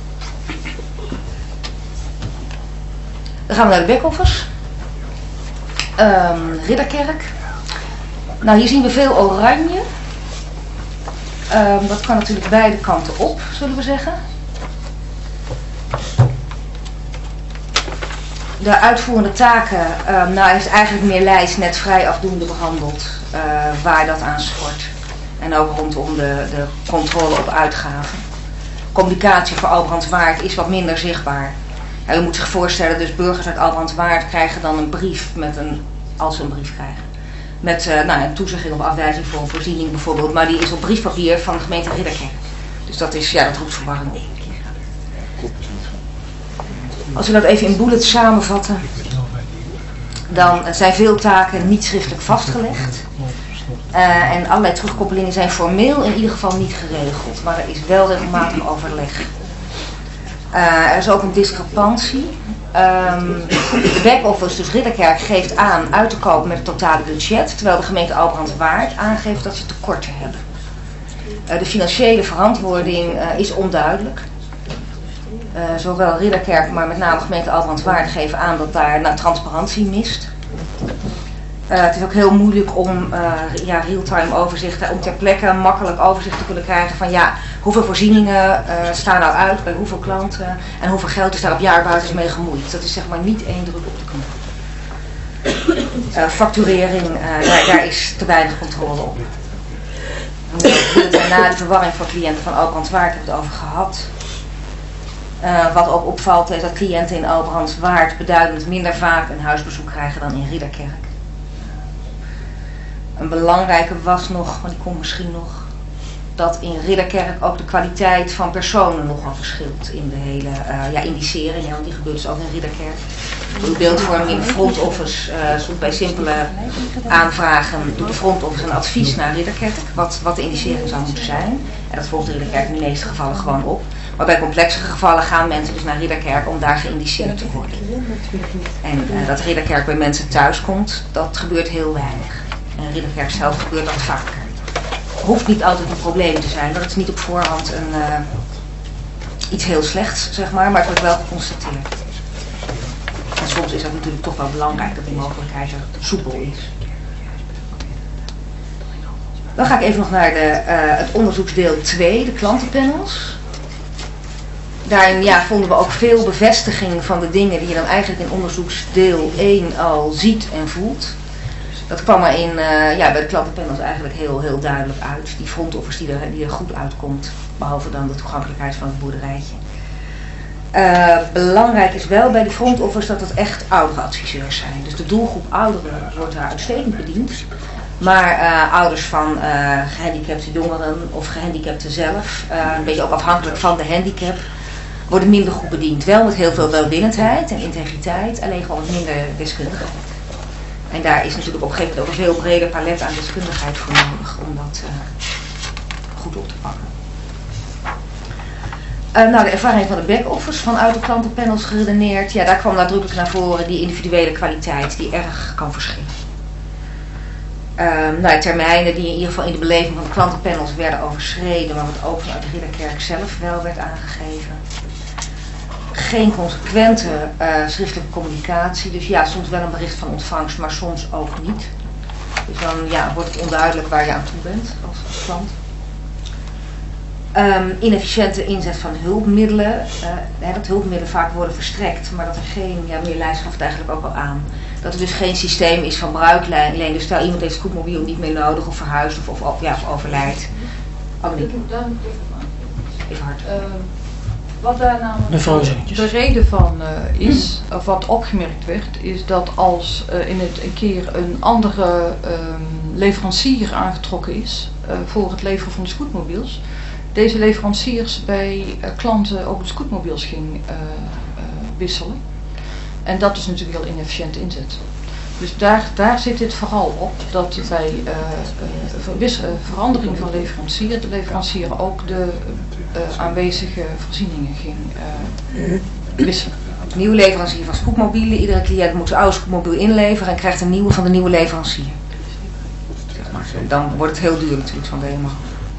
Dan gaan we naar de back-office. Um, Ridderkerk. Nou, hier zien we veel oranje. Um, dat kan natuurlijk beide kanten op, zullen we zeggen. De uitvoerende taken, um, nou is eigenlijk meer Leijs net vrij afdoende behandeld uh, waar dat aan schort. En ook rondom de, de controle op uitgaven. Communicatie voor Albrandswaard is wat minder zichtbaar. Ja, u moet zich voorstellen, dus burgers uit Albrandswaard krijgen dan een brief met een, als ze een brief krijgen. Met uh, nou, een toezegging of afwijzing voor een voorziening bijvoorbeeld, maar die is op briefpapier van de gemeente Ridderkerk. Dus dat is, ja, dat roept verwarring op. Als we dat even in bullets samenvatten, dan zijn veel taken niet schriftelijk vastgelegd. Uh, en allerlei terugkoppelingen zijn formeel in ieder geval niet geregeld, maar er is wel regelmatig overleg. Uh, er is ook een discrepantie. Um, de back-office, dus Ridderkerk, geeft aan uit te kopen met het totale budget, terwijl de gemeente Albrandswaard aangeeft dat ze tekorten hebben. Uh, de financiële verantwoording uh, is onduidelijk. Uh, zowel Ridderkerk, maar met name de gemeente Albrandswaard geven aan dat daar nou, transparantie mist. Uh, het is ook heel moeilijk om uh, ja, real-time overzichten, om ter plekke makkelijk overzicht te kunnen krijgen van ja, hoeveel voorzieningen uh, staan nou uit bij hoeveel klanten en hoeveel geld is daar op jaarbasis mee gemoeid. Dat is zeg maar niet één druk op de knop. Uh, facturering, uh, daar, daar is te weinig controle op. Uh, na de verwarring voor cliënten van Albrandswaard hebben we het over gehad. Uh, wat ook opvalt is dat cliënten in Albrandswaard beduidend minder vaak een huisbezoek krijgen dan in Ridderkerk. Een belangrijke was nog, maar die komt misschien nog, dat in Ridderkerk ook de kwaliteit van personen nogal verschilt in de hele uh, ja, indicering, ja, want die gebeurt dus ook in Ridderkerk. De beeldvorming in de front office, uh, bij simpele aanvragen doet de front office een advies naar Ridderkerk, wat, wat de indicering zou moeten zijn. En dat volgt Ridderkerk in de meeste gevallen gewoon op. Maar bij complexere gevallen gaan mensen dus naar Ridderkerk om daar geïndiceerd te worden. En uh, dat Ridderkerk bij mensen thuis komt, dat gebeurt heel weinig. En Ridderkerk zelf gebeurt dat vaker. Hoeft niet altijd een probleem te zijn, dat is niet op voorhand een, uh, iets heel slechts, zeg maar, maar het wordt wel geconstateerd. En soms is dat natuurlijk toch wel belangrijk dat die mogelijkheid er soepel is. Dan ga ik even nog naar de, uh, het onderzoeksdeel twee, de klantenpanels. Daarin ja, vonden we ook veel bevestiging van de dingen die je dan eigenlijk in onderzoeksdeel één al ziet en voelt. Dat kwam er in, uh, ja, bij de klantenpanels eigenlijk heel, heel duidelijk uit. Die front office die er, die er goed uitkomt, behalve dan de toegankelijkheid van het boerderijtje. Uh, belangrijk is wel bij de front office dat het echt ouderenadviseurs zijn. Dus de doelgroep ouderen wordt daar uitstekend bediend. Maar uh, ouders van uh, gehandicapte jongeren of gehandicapten zelf, uh, een beetje ook afhankelijk van de handicap, worden minder goed bediend. Wel met heel veel welwillendheid en integriteit, alleen gewoon met minder deskundigheid. En daar is natuurlijk op een gegeven moment ook een veel breder palet aan deskundigheid voor nodig om dat uh, goed op te pakken. Uh, nou, de ervaring van de back-office vanuit de klantenpanels geredeneerd, ja, daar kwam nadrukkelijk naar voren die individuele kwaliteit die erg kan verschillen. Uh, nou, termijnen die in ieder geval in de beleving van de klantenpanels werden overschreden, maar wat ook vanuit de Ridderkerk zelf wel werd aangegeven. Geen consequente uh, schriftelijke communicatie, dus ja, soms wel een bericht van ontvangst, maar soms ook niet. Dus dan ja, wordt het onduidelijk waar je aan toe bent als, als klant. Um, inefficiënte inzet van hulpmiddelen, uh, hè, dat hulpmiddelen vaak worden verstrekt, maar dat er geen, ja, meneer Leijs gaf het eigenlijk ook al aan, dat er dus geen systeem is van bruiklijn. Dus stel iemand heeft het scootmobiel niet meer nodig of verhuist of, of, ja, of overlijdt. Oh, nee. Even hard. Uh, wat daar namelijk de reden van uh, is, of wat opgemerkt werd, is dat als uh, in het een keer een andere uh, leverancier aangetrokken is uh, voor het leveren van de scootmobiels, deze leveranciers bij uh, klanten ook de scootmobiels ging uh, uh, wisselen. En dat is natuurlijk heel inefficiënt inzet. Dus daar, daar zit het vooral op dat bij uh, uh, ver, uh, verandering van leverancier, de leverancier ook de uh, aanwezige voorzieningen ging uh, wisselen. Nieuwe leverancier van scootmobielen, iedere cliënt moet zijn oude scootmobiel inleveren en krijgt een nieuwe van de nieuwe leverancier. Zeg maar. Dan wordt het heel duur natuurlijk van de helemaal.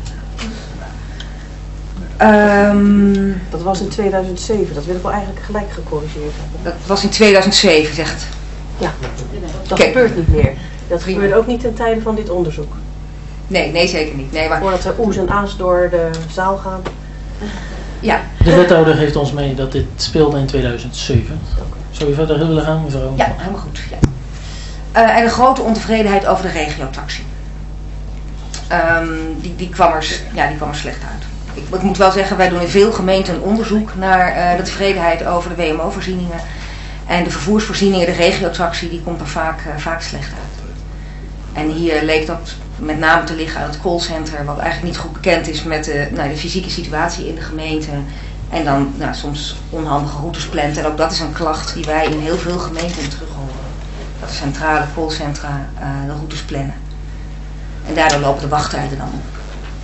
Um, dat was in tweeduizend zeven, dat wil ik wel eigenlijk gelijk gecorrigeerd hebben. Dat was in tweeduizend zeven, zegt. Ja, dat Kijk. gebeurt niet meer. Dat gebeurde ook niet ten tijde van dit onderzoek. Nee, nee zeker niet. Nee, maar... Voordat er oes en a's door de zaal gaan. Ja. De wethouder geeft ons mee dat dit speelde in tweeduizend zeven. Zou je verder willen gaan, mevrouw? Ja, helemaal goed. Ja. Uh, en een grote ontevredenheid over de regiotaxi. Um, die, die, kwam er, ja, die kwam er slecht uit. Ik, ik moet wel zeggen, wij doen in veel gemeenten een onderzoek naar uh, de tevredenheid over de W M O-voorzieningen. En de vervoersvoorzieningen, de regiotaxi, die komt er vaak, uh, vaak slecht uit. En hier leek dat met name te liggen aan het callcenter, wat eigenlijk niet goed bekend is met de, nou, de fysieke situatie in de gemeente. En dan nou, soms onhandige routes plant. En ook dat is een klacht die wij in heel veel gemeenten terug horen. Dat de centrale callcentra uh, de routes plannen. En daardoor lopen de wachttijden dan op.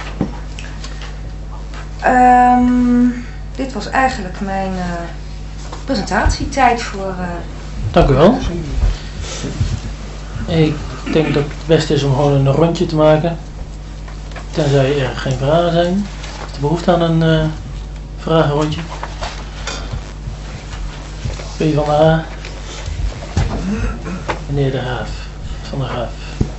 Um, dit was eigenlijk mijn uh, presentatietijd voor... Uh... Dank u wel. Ik denk dat het beste is om gewoon een rondje te maken. Tenzij er geen vragen zijn. Heeft u behoefte aan een uh, vragenrondje? P van de A. Meneer De Graaf. Van der Graaf.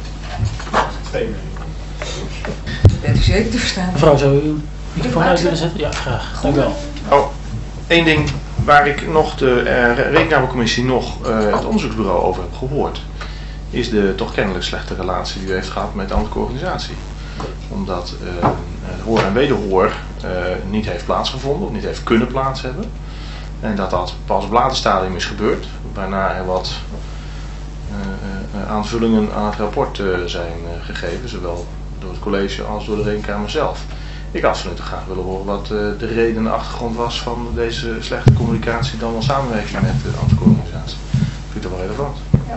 Bent u zeker te verstaan? Mevrouw, zou u uw microfoon uit willen zetten? Ja, graag. Dank u wel. Oh, één ding waar ik nog de uh, rekenkamercommissie nog uh, het onderzoeksbureau over heb gehoord, is de toch kennelijk slechte relatie die u heeft gehad met de ambtelijke organisatie. Omdat uh, het hoor en wederhoor uh, niet heeft plaatsgevonden, of niet heeft kunnen plaats hebben. En dat dat pas op later stadium is gebeurd, waarna er wat uh, uh, aanvullingen aan het rapport uh, zijn uh, gegeven, zowel door het college als door de rekenkamer zelf. Ik had van u te graag willen horen wat uh, de reden en de achtergrond was van deze slechte communicatie dan wel samenwerking met de ambtelijke organisatie. Ik vind dat wel relevant. Ja.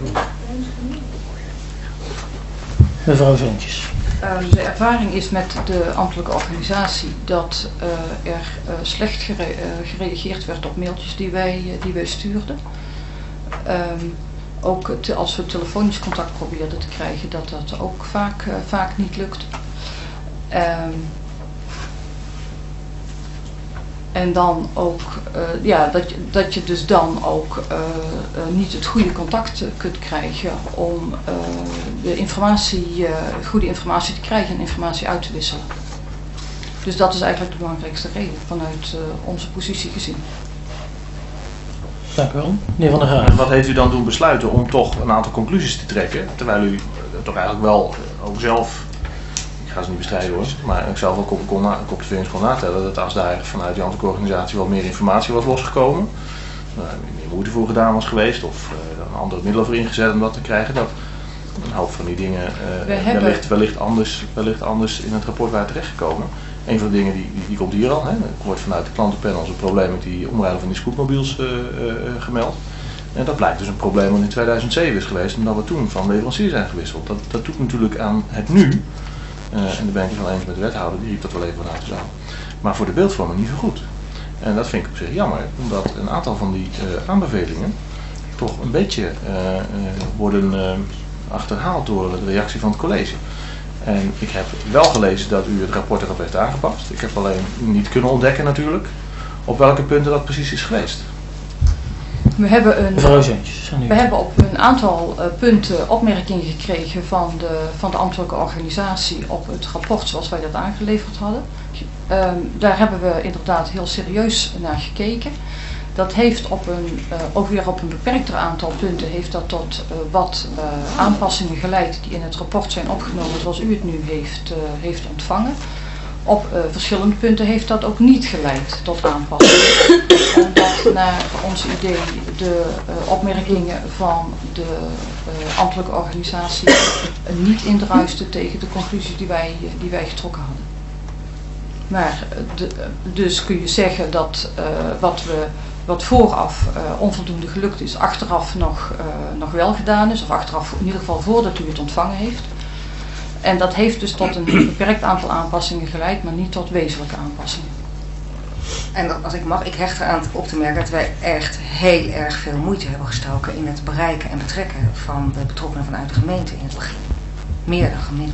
Mevrouw Ventjes. Uh, de ervaring is met de ambtelijke organisatie dat uh, er uh, slecht gere uh, gereageerd werd op mailtjes die wij, uh, die wij stuurden. Um, ook te, als we telefonisch contact probeerden te krijgen, dat dat ook vaak, uh, vaak niet lukte. Um, en dan ook, uh, ja, dat je, dat je dus dan ook uh, uh, niet het goede contact kunt krijgen om uh, de informatie, uh, goede informatie te krijgen en informatie uit te wisselen. Dus dat is eigenlijk de belangrijkste reden vanuit uh, onze positie gezien. Dank u wel. Meneer Van der Graaf. En wat heeft u dan doen besluiten om toch een aantal conclusies te trekken, terwijl u toch eigenlijk wel ook zelf, ik ga ze niet bestrijden hoor, maar ik zelf ook op, kon na, op de vingers kon natellen dat als daar vanuit die organisatie wel meer informatie was losgekomen, uh, meer moeite voor gedaan was geweest of uh, andere middelen voor ingezet om dat te krijgen, dat een hoop van die dingen uh, wellicht, wellicht, anders, wellicht anders in het rapport waren terechtgekomen. Een van de dingen die, die, die komt hier al, hè. Er wordt vanuit de klantenpanels een probleem met die omruilen van die scootmobiels uh, uh, gemeld. En dat blijkt dus een probleem dat in tweeduizend zeven is geweest, omdat we toen van leverancier zijn gewisseld. Dat, dat doet natuurlijk aan het nu, uh, en daar ben ik het wel eens met de wethouder, die riep dat wel even vanuit de zaal. Maar voor de beeldvorming niet zo goed. En dat vind ik op zich jammer, omdat een aantal van die uh, aanbevelingen toch een beetje uh, uh, worden uh, achterhaald door de reactie van het college. En ik heb wel gelezen dat u het rapport erop heeft aangepast. Ik heb alleen niet kunnen ontdekken natuurlijk op welke punten dat precies is geweest. We hebben, een, Zeuntjes, we hebben op een aantal uh, punten opmerkingen gekregen van de, van de ambtelijke organisatie op het rapport zoals wij dat aangeleverd hadden. Um, daar hebben we inderdaad heel serieus naar gekeken. Dat heeft op een, uh, ook weer op een beperkter aantal punten heeft dat tot uh, wat uh, aanpassingen geleid die in het rapport zijn opgenomen zoals u het nu heeft, uh, heeft ontvangen. Op uh, verschillende punten heeft dat ook niet geleid tot aanpassingen. Omdat naar ons idee de uh, opmerkingen van de uh, ambtelijke organisatie uh, niet indruisten tegen de conclusies die wij, uh, die wij getrokken hadden. Maar de, dus kun je zeggen dat uh, wat we wat vooraf uh, onvoldoende gelukt is, achteraf nog, uh, nog wel gedaan is, of achteraf in ieder geval voordat u het ontvangen heeft. En dat heeft dus tot een beperkt aantal aanpassingen geleid, maar niet tot wezenlijke aanpassingen. En als ik mag, ik hecht eraan op te merken dat wij echt heel erg veel moeite hebben gestoken in het bereiken en betrekken van de betrokkenen vanuit de gemeente in het begin. Meer dan gemiddeld.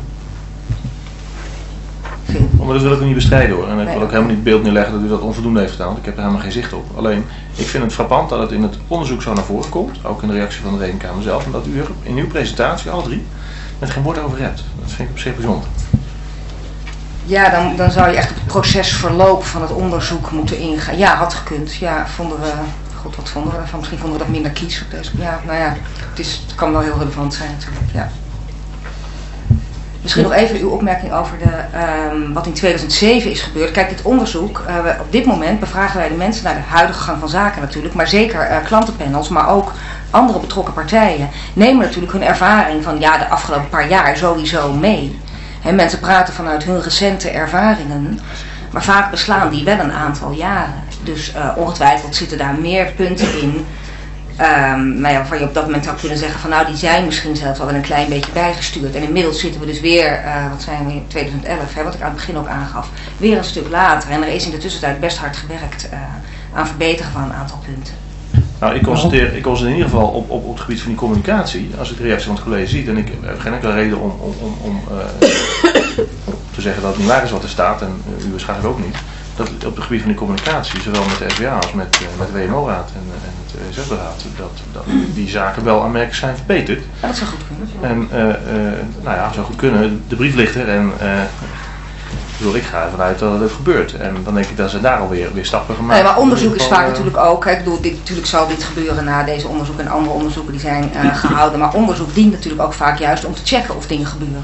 Oh, maar dat wil ik ook niet bestrijden hoor. En ik wil ook helemaal niet het beeld neerleggen dat u dat onvoldoende heeft gedaan, want ik heb er helemaal geen zicht op. Alleen, ik vind het frappant dat het in het onderzoek zo naar voren komt, ook in de reactie van de Rekenkamer zelf, en dat u er in uw presentatie, alle drie, met geen woord over hebt. Dat vind ik op zich bijzonder. Ja, dan, dan zou je echt op het procesverloop van het onderzoek moeten ingaan. Ja, had gekund. Ja, vonden we, god wat vonden we daarvan? Misschien vonden we dat minder kies op deze. Ja, nou ja, het, is, het kan wel heel relevant zijn natuurlijk, ja. Misschien nog even uw opmerking over de, um, wat in tweeduizend zeven is gebeurd. Kijk, dit onderzoek, uh, op dit moment bevragen wij de mensen naar de huidige gang van zaken natuurlijk, maar zeker uh, klantenpanels, maar ook andere betrokken partijen nemen natuurlijk hun ervaring van ja, de afgelopen paar jaar sowieso mee. He, mensen praten vanuit hun recente ervaringen, maar vaak beslaan die wel een aantal jaren. Dus uh, ongetwijfeld zitten daar meer punten in. Um, nou ja, waarvan je op dat moment zou kunnen zeggen van nou die zijn misschien zelfs al een klein beetje bijgestuurd. En inmiddels zitten we dus weer, uh, wat zijn we in tweeduizend elf, hè, wat ik aan het begin ook aangaf, weer een stuk later. En er is in de tussentijd best hard gewerkt uh, aan verbeteren van een aantal punten. Nou, ik constateer, ik constateer in ieder geval op, op, op het gebied van die communicatie, als ik de reactie van het college zie, en ik heb geen enkele reden om, om, om, om uh, te zeggen dat het niet waar is wat er staat, en uh, u waarschijnlijk ook niet, dat op het gebied van die communicatie, zowel met de S B A als met, uh, met de W M O-raad en, uh, en het uh, zesde-raad, dat, dat die zaken wel aanmerkelijk zijn verbeterd. Ja, dat zou goed kunnen. En uh, uh, nou ja, zou goed kunnen, de brief ligt er en uh, bedoel, ik ga ervan uit dat het gebeurt. En dan denk ik dat ze daar alweer weer stappen gemaakt. Nee, maar onderzoek is vaak uh, natuurlijk ook, ik bedoel, dit, natuurlijk zal dit gebeuren na deze onderzoek en andere onderzoeken die zijn uh, gehouden, maar onderzoek dient natuurlijk ook vaak juist om te checken of dingen gebeuren.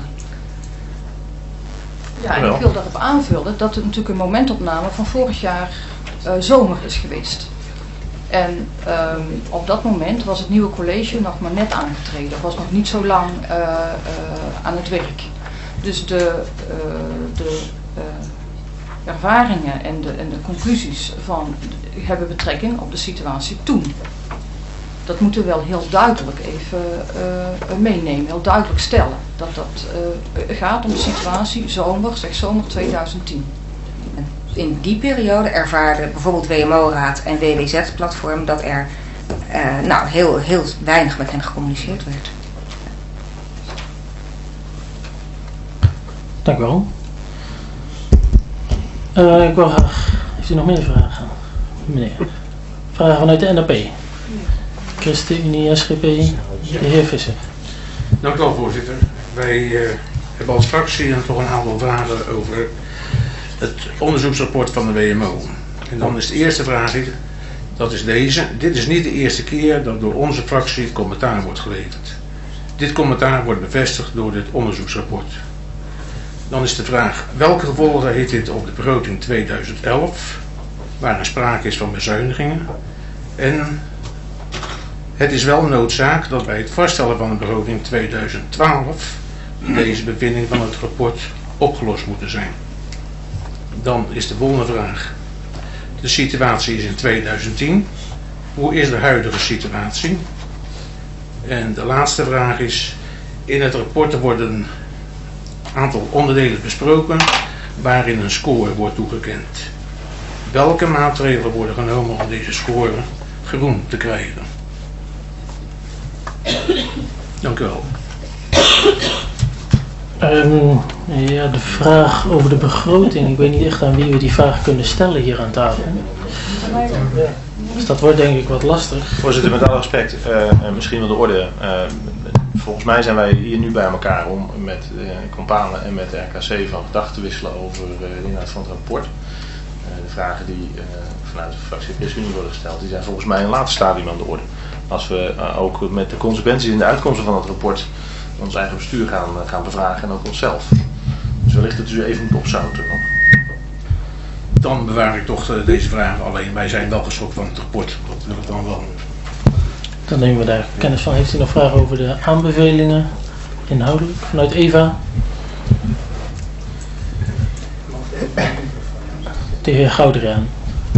Ja, en ik wil daarop aanvullen dat het natuurlijk een momentopname van vorig jaar uh, zomer is geweest. En um, op dat moment was het nieuwe college nog maar net aangetreden, was nog niet zo lang uh, uh, aan het werk. Dus de, uh, de uh, ervaringen en de, en de conclusies van, hebben betrekking op de situatie toen. Dat moeten we wel heel duidelijk even uh, meenemen, heel duidelijk stellen. Dat dat uh, gaat om de situatie zomer, zeg zomer tweeduizend tien. In die periode ervaarde bijvoorbeeld W M O-raad en W W Z-platform dat er uh, nou, heel, heel weinig met hen gecommuniceerd werd. Dank u wel. Uh, ik wil graag, heeft u nog meer vragen? Meneer. Vragen vanuit de N A P. ChristenUnie, S G P, de heer Visser. Dank u wel, voorzitter. Wij uh, hebben als fractie dan toch een aantal vragen over het onderzoeksrapport van de W M O. En dan is de eerste vraag, Dat is deze. Dit is niet de eerste keer dat door onze fractie het commentaar wordt geleverd. Dit commentaar wordt bevestigd door dit onderzoeksrapport. Dan is de vraag, welke gevolgen heeft dit op de begroting tweeduizend elf, waar er sprake is van bezuinigingen? En het is wel noodzaak dat bij het vaststellen van de begroting tweeduizend twaalf deze bevindingen van het rapport opgelost moeten zijn. Dan is de volgende vraag. De situatie is in tweeduizend tien. Hoe is de huidige situatie? En de laatste vraag is, in het rapport worden een aantal onderdelen besproken waarin een score wordt toegekend. Welke maatregelen worden genomen om deze score groen te krijgen? Dank u wel. Um, ja, de vraag over de begroting. Ik weet niet echt aan wie we die vraag kunnen stellen hier aan tafel. Dus dat wordt denk ik wat lastig. Voorzitter, met alle respect, uh, misschien wel de orde. Uh, volgens mij zijn wij hier nu bij elkaar om met uh, Companen en met de R K C van gedachten te wisselen over uh, de inhoud van het rapport. Uh, de vragen die uh, vanuit de fractie ChristenUnie worden gesteld, die zijn volgens mij in een later stadium aan de orde. Als we uh, ook met de consequenties en de uitkomsten van het rapport ons eigen bestuur gaan, uh, gaan bevragen en ook onszelf. Dus wellicht dat u even moet opzouten nog. Dan bewaar ik toch uh, deze vragen alleen. Wij zijn wel geschrokken van het rapport. Dat wil ik dan wel. Dan nemen we daar kennis van. Heeft u nog vragen over de aanbevelingen? Inhoudelijk, vanuit Eva? De heer Goudriaan.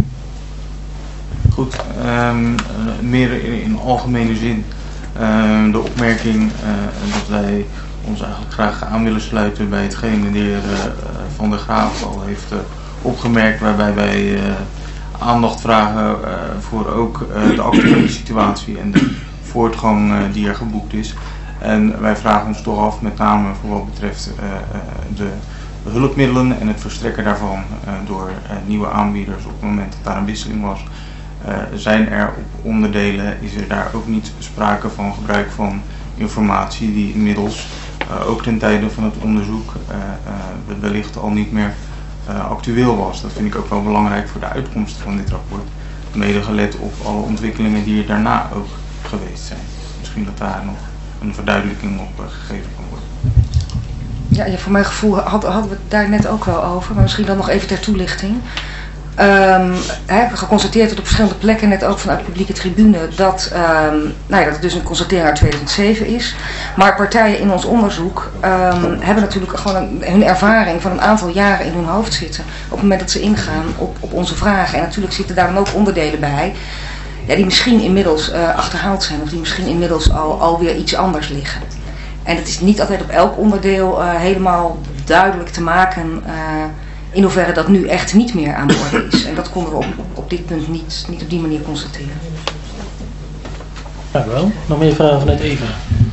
Goed, um, meer in, in algemene zin. Um, de opmerking uh, dat wij ons eigenlijk graag aan willen sluiten bij hetgene de heer uh, Van der Graaf al heeft uh, opgemerkt, waarbij wij uh, aandacht vragen uh, voor ook uh, de actuele situatie en de voortgang uh, die er geboekt is. En wij vragen ons toch af, met name voor wat betreft uh, uh, de hulpmiddelen en het verstrekken daarvan uh, door uh, nieuwe aanbieders op het moment dat daar een wisseling was. Uh, zijn er op onderdelen, is er daar ook niet sprake van gebruik van informatie die inmiddels uh, ook ten tijde van het onderzoek uh, uh, wellicht al niet meer uh, actueel was. Dat vind ik ook wel belangrijk voor de uitkomst van dit rapport. Mede gelet op alle ontwikkelingen die er daarna ook geweest zijn. Misschien dat daar nog een verduidelijking op uh, gegeven kan worden. Ja, ja, voor mijn gevoel hadden, hadden we het daar net ook wel over, maar misschien dan nog even ter toelichting. Um, we hebben geconstateerd dat op verschillende plekken, net ook vanuit de publieke tribune, dat, um, nou ja, dat het dus een constatering uit tweeduizend zeven is. Maar partijen in ons onderzoek um, hebben natuurlijk gewoon een, hun ervaring van een aantal jaren in hun hoofd zitten. Op het moment dat ze ingaan op, op onze vragen. En natuurlijk zitten daar dan ook onderdelen bij, ja, die misschien inmiddels uh, achterhaald zijn of die misschien inmiddels al, alweer iets anders liggen. En het is niet altijd op elk onderdeel uh, helemaal duidelijk te maken uh, in hoeverre dat nu echt niet meer aan de orde is. En dat konden we op, op dit punt niet, niet op die manier constateren. Dank u wel. Nog meer vragen vanuit Eva?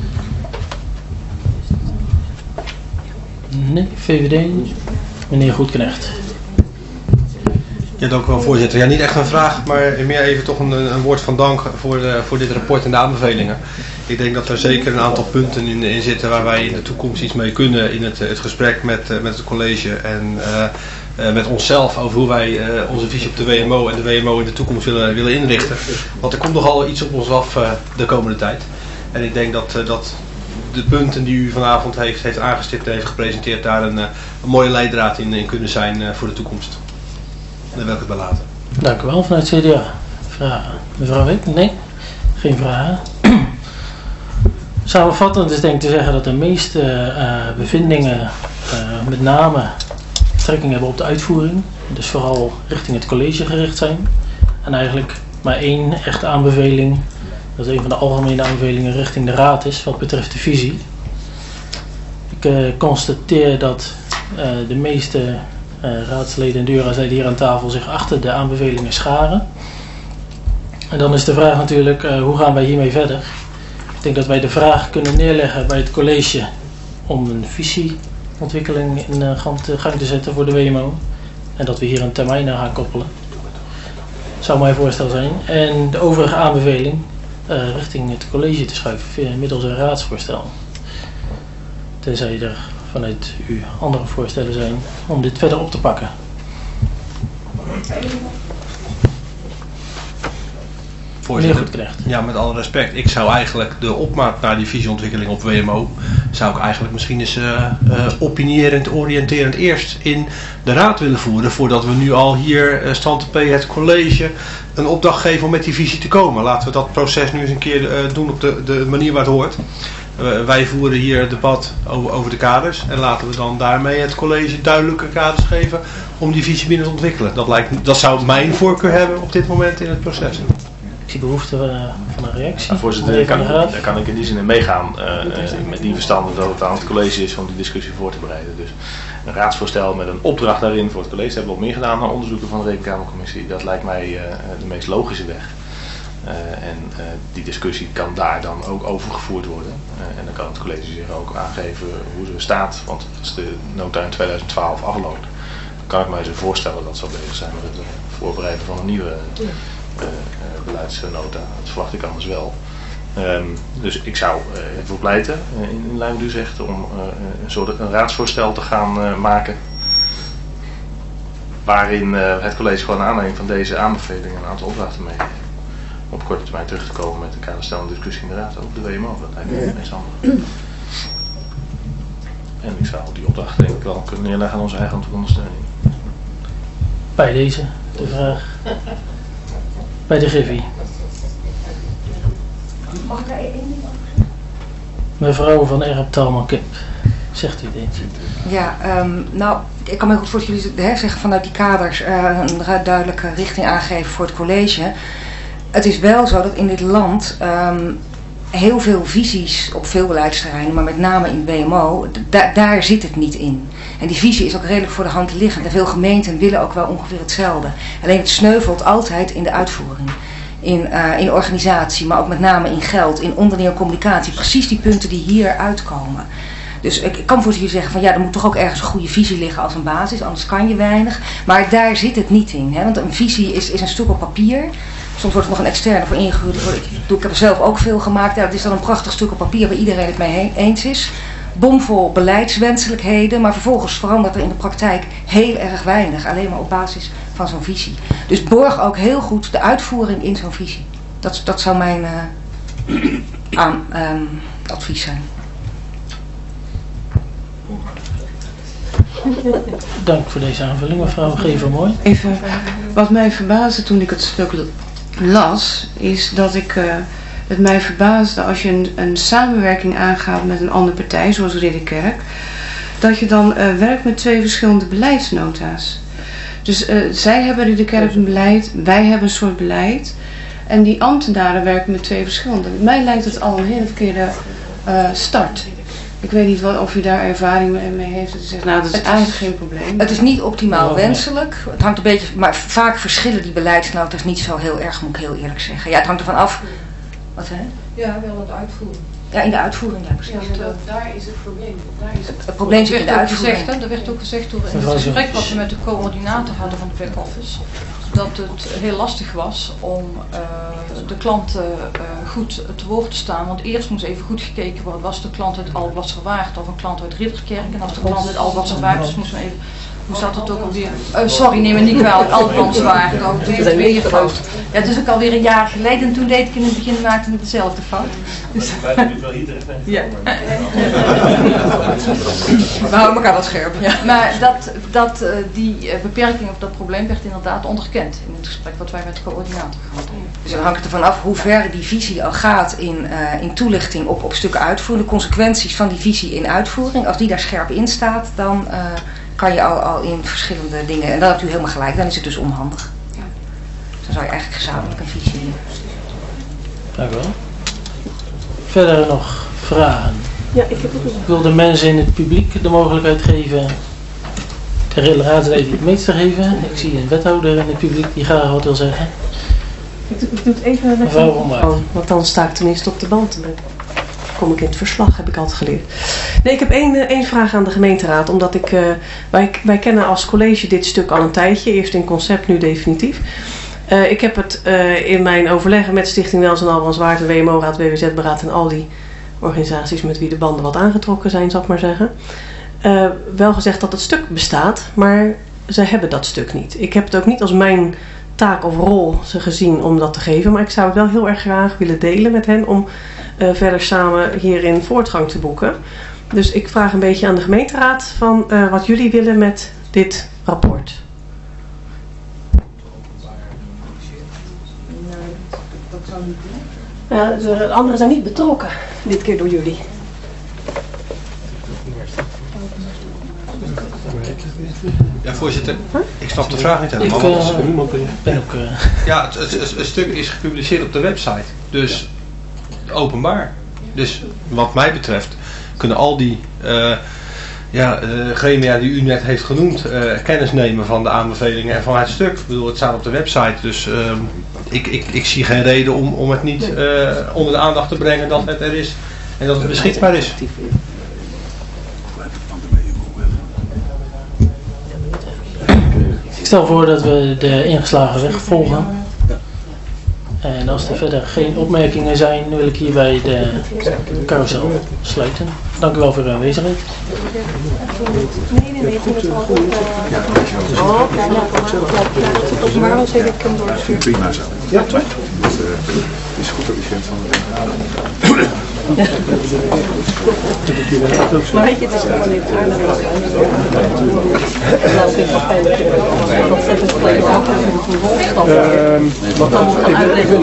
Nee, V V D. Meneer Goedknecht. Ja, dank u wel, voorzitter. Ja, niet echt een vraag, maar meer even toch een, een woord van dank voor, de, voor dit rapport en de aanbevelingen. Ik denk dat er zeker een aantal punten in, in zitten waar wij in de toekomst iets mee kunnen in het, het gesprek met, met het college en uh, uh, met onszelf over hoe wij uh, onze visie op de W M O en de W M O in de toekomst willen, willen inrichten. Want er komt nogal iets op ons af uh, de komende tijd. En ik denk dat, uh, dat de punten die u vanavond heeft, heeft aangestipt en heeft gepresenteerd daar een, uh, een mooie leidraad in, in kunnen zijn uh, voor de toekomst. Daar wil ik het bij laten. Dank u wel. Vanuit C D A. Vragen? Mevrouw Wik? Nee? Geen vragen. Samenvattend is denk ik te zeggen dat de meeste uh, bevindingen uh, met name betrekking hebben op de uitvoering. Dus vooral richting het college gericht zijn. En eigenlijk maar één echte aanbeveling, dat is een van de algemene aanbevelingen richting de raad is wat betreft de visie. Ik uh, constateer dat uh, de meeste uh, raadsleden en Dura-leden hier aan tafel zich achter de aanbevelingen scharen. En dan is de vraag natuurlijk, uh, hoe gaan wij hiermee verder? Ik denk dat wij de vraag kunnen neerleggen bij het college om een visieontwikkeling in uh, gang, te, gang te zetten voor de W M O. En dat we hier een termijn aan gaan koppelen. Zou mijn voorstel zijn. En de overige aanbeveling uh, richting het college te schuiven via middels een raadsvoorstel. Tenzij er vanuit u andere voorstellen zijn om dit verder op te pakken. Voorzitter, ja, met alle respect. Ik zou eigenlijk de opmaat naar die visieontwikkeling op W M O, zou ik eigenlijk misschien eens uh, uh, opinierend, oriënterend eerst in de raad willen voeren, voordat we nu al hier uh, stand P het college een opdracht geven om met die visie te komen. Laten we dat proces nu eens een keer uh, doen op de, de manier waar het hoort. Uh, wij voeren hier het debat over, over de kaders en laten we dan daarmee het college duidelijke kaders geven om die visie binnen te ontwikkelen. Dat, lijkt, dat zou mijn voorkeur hebben op dit moment in het proces. Ik zie behoefte uh, van een reactie. Ja, voorzitter, daar kan, daar kan ik in die zin in meegaan uh, uh, met die verstande dat het aan het college is om die discussie voor te bereiden. Dus een raadsvoorstel met een opdracht daarin voor het college, hebben we al meer gedaan naar onderzoeken van de Rekenkamercommissie. Dat lijkt mij uh, de meest logische weg. Uh, en uh, die discussie kan daar dan ook over gevoerd worden. Uh, en dan kan het college zich ook aangeven hoe ze staat. Want als de nota in tweeduizend twaalf afloopt, dan kan ik mij zo voorstellen dat ze al bezig zijn met het uh, voorbereiden van een nieuwe uh, uh, beleidsnota. Dat verwacht ik anders wel. Um, dus ik zou uh, ervoor pleiten, uh, in, in lijn met u zegt, om uh, een soort een raadsvoorstel te gaan uh, maken. Waarin uh, het college gewoon naar aanleiding van deze aanbevelingen een aantal opdrachten meegeeft. Op korte termijn terug te komen met een kaderstellende discussie in de raad over de W M O. Dat lijkt me het meest handig. En ik zou die opdracht denk ik wel kunnen neerleggen aan onze eigen ondersteuning. Bij deze de vraag. Bij de Griffie. Mag ik daar één ding over zeggen? Mevrouw van Erp Talman-Kip, zegt u dit? Ja, um, nou, ik kan me goed voor jullie hè, zeggen vanuit die kaders uh, een duidelijke richting aangeven voor het college. Het is wel zo dat in dit land um, heel veel visies op veel beleidsterreinen, maar met name in W M O, da daar zit het niet in. En die visie is ook redelijk voor de hand liggend en veel gemeenten willen ook wel ongeveer hetzelfde. Alleen het sneuvelt altijd in de uitvoering. In, uh, in organisatie, maar ook met name in geld, in onderlinge communicatie. Precies die punten die hier uitkomen. Dus ik, ik kan voor jullie zeggen van ja, er moet toch ook ergens een goede visie liggen als een basis, anders kan je weinig. Maar daar zit het niet in. Hè? Want een visie is, is een stuk op papier. Soms wordt er nog een externe voor ingehuurd. Ik, ik heb er zelf ook veel gemaakt. Ja, dat is dan een prachtig stuk op papier waar iedereen het mee eens is. Bomvol beleidswenselijkheden, maar vervolgens verandert er in de praktijk heel erg weinig. Alleen maar op basis van zo'n visie. Dus borg ook heel goed de uitvoering in zo'n visie. Dat, dat zou mijn uh, aan, um, advies zijn. Dank voor deze aanvulling, mevrouw Gever-Mooi. Even, wat mij verbaasde toen ik het stuk las, is dat ik uh, het mij verbaasde als je een, een samenwerking aangaat met een andere partij, zoals Ridderkerk, dat je dan uh, werkt met twee verschillende beleidsnota's. Dus uh, zij hebben Ridderkerk een beleid, wij hebben een soort beleid. En die ambtenaren werken met twee verschillende. Mij lijkt het al een hele verkeerde uh, start. Ik weet niet wat, of u daar ervaring mee heeft. Dat zegt, nou, dat is het eigenlijk is, geen probleem. Het is niet optimaal wenselijk. Het hangt een beetje, maar vaak verschillen die beleidsnota's niet zo heel erg, moet ik heel eerlijk zeggen. Ja, het hangt ervan af. Wat hè? Ja, wel het uitvoeren. Ja, in de uitvoering, ja precies. Ja, dat, daar is het probleem. Daar is het, het probleem zit in de uitvoering. Gezegd, hè, er werd ook gezegd door in het gesprek wat we met de coördinator hadden van de back-office, dat het heel lastig was om uh, de klanten uh, goed te woord te staan. Want eerst moest even goed gekeken worden, was de klant uit Alblasscherwaard of een klant uit Ridderkerk. En als de klant uit Alblasscherwaard was, moest men even... Hoe zat het ook alweer? Uh, sorry, neem me niet kwalijk. Alblasscherwaard. Oh, het is weer fout. Ja, het is ook alweer een jaar geleden en toen deed ik in het begin maakte ik dezelfde fout. Dus, ja. We houden elkaar wat scherp. Ja. Maar dat, dat uh, die uh, beperking of dat probleem werd inderdaad onderkend in het gesprek wat wij met de coördinator gehad hebben. Dus dan hangt het ervan af hoe ver die visie al gaat in, uh, in toelichting op, op stukken uitvoering. De consequenties van die visie in uitvoering. Als die daar scherp in staat, dan uh, kan je al, al in verschillende dingen. En dan hebt u helemaal gelijk, dan is het dus onhandig. Ja. Dus dan zou je eigenlijk gezamenlijk een visie doen. Dank u wel. Verder nog vragen? Ja, ik heb ook een... Ik wil de mensen in het publiek de mogelijkheid geven de raadsleden het meest te geven. Ik zie een wethouder in het publiek die graag wat wil zeggen. Ik doe, ik doe het even met oh, want dan sta ik tenminste op de band. Dan kom ik in het verslag, heb ik altijd geleerd. Nee, ik heb één, één vraag aan de gemeenteraad. Omdat ik, uh, wij, wij kennen als college dit stuk al een tijdje. Eerst in concept, nu definitief. Uh, ik heb het uh, in mijn overleggen met Stichting Wels en Albrandswaard, de W M O-raad, W W Z-beraad en al die organisaties met wie de banden wat aangetrokken zijn, zal ik maar zeggen. Uh, wel gezegd dat het stuk bestaat, maar zij hebben dat stuk niet. Ik heb het ook niet als mijn taak of rol ze gezien om dat te geven. Maar ik zou het wel heel erg graag willen delen met hen om uh, verder samen hierin voortgang te boeken. Dus ik vraag een beetje aan de gemeenteraad van uh, wat jullie willen met dit rapport. Ja, de anderen zijn niet betrokken, dit keer door jullie. Ja, voorzitter, ik snap de vraag niet helemaal. Ik uh, ben ook... Uh... Ja, het, het, het, het stuk is gepubliceerd op de website, dus openbaar. Dus wat mij betreft kunnen al die uh, ja, uh, gremia die u net heeft genoemd uh, kennis nemen van de aanbevelingen en van het stuk. Ik bedoel, het staat op de website, dus uh, ik, ik, ik zie geen reden om, om het niet uh, onder de aandacht te brengen dat het er is en dat het beschikbaar is. Ik stel voor dat we de ingeslagen weg volgen. En als er verder geen opmerkingen zijn, wil ik hierbij de carousel sluiten. Dank u wel voor uw aanwezigheid. Nee, nee, nee, je moet het wel goed. Oh, kijk, nou, maar anders heb ik hem doorgestuurd. Prima zo. Ja, toch? Het is goed dat u vindt van de maar weet je, het is gewoon niet aardig. Nou, ik vind het wel fijn dat je er nog even gelijk aan kunt vervolgstappen. Wat dan moet gaan uitleggen.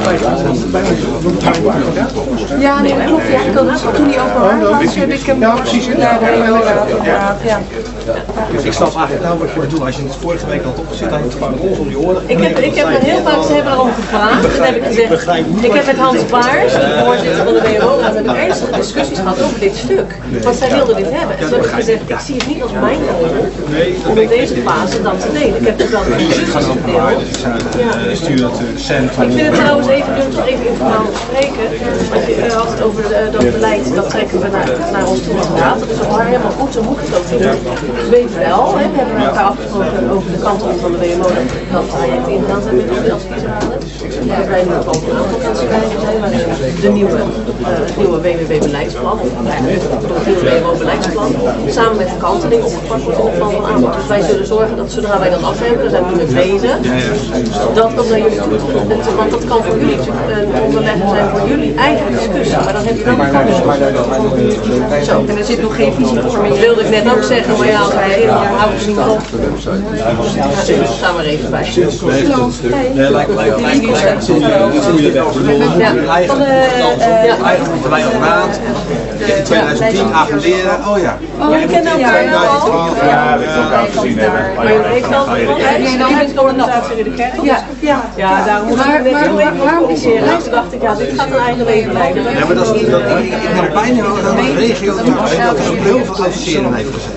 Ja, nee, klopt. Ja, ik had dus toen die openbaar was, heb ik hem doorgestuurd naar de inderdaad. Ja. Ik snap eigenlijk nou wat je bedoelt. Als je het vorige week had opgezet, had je het gewoon ons om je oren. Ik heb, ik heb er heel vaak, ze hebben erom gevraagd. Toen heb ik gezegd, ik heb met Hans Baars, de voorzitter van de W M O, heb ik ernstige discussies gehad over dit stuk. Want zij wilden dit hebben. En toen heb ik gezegd, ik zie het niet als mijn rol om in deze fase dan te delen. Ik heb het wel met discussies gedeeld. Ik vind het trouwens even leuk om even informeel te spreken. Want je uh, had het over uh, dat beleid, dat trekken we naar, naar ons toe als raad. Dat is ook helemaal goed, zo moet het ook doen. Dus weet wel, hè, we hebben elkaar afgesproken over de kant om van de W M O dat dat traject ingaan zijn met de adviesraden. We zijn nu ook al een aantal mensen bij zijn, maar de nieuwe, uh, het nieuwe W W B-beleidsplan, of eigenlijk het nieuwe W M O-beleidsplan, samen met de kanteling opgepakt wordt in het plan van aanpak. Dus wij zullen zorgen dat zodra wij dat af hebben, daar zijn we nu mee bezig, dat dat naar jullie toe komt. Want dat kan voor jullie een onderlegger zijn voor jullie eigen discussie, maar dan heb je wel een kans. Zo, en er zit nog geen visievorming. Dat wilde ik net ook zeggen, maar ja, als wij in hou ik niet op. Ja, staan we er even bij. Nee, lijkt me een goede weg. Eigenlijk moeten wij als raad in twintig tien appelleren. Oh ja. Oh, je kent elkaar nou al? Ja, we hebben elkaar gezien hebben. Maar je weet al, jij bent communicatie in de kerk? Ja, ja. Ja, daarom moet ik net heel even communiceren. Toen dacht ik, ja, dit gaat een eigen leven leiden. Ja, maar dat is, dat, ik heb bijna wel aan de regio die dat er heel veel adviseren heeft gezeten.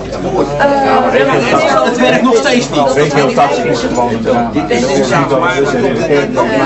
Het werkt nog steeds niet. Regio taxi is gewoon.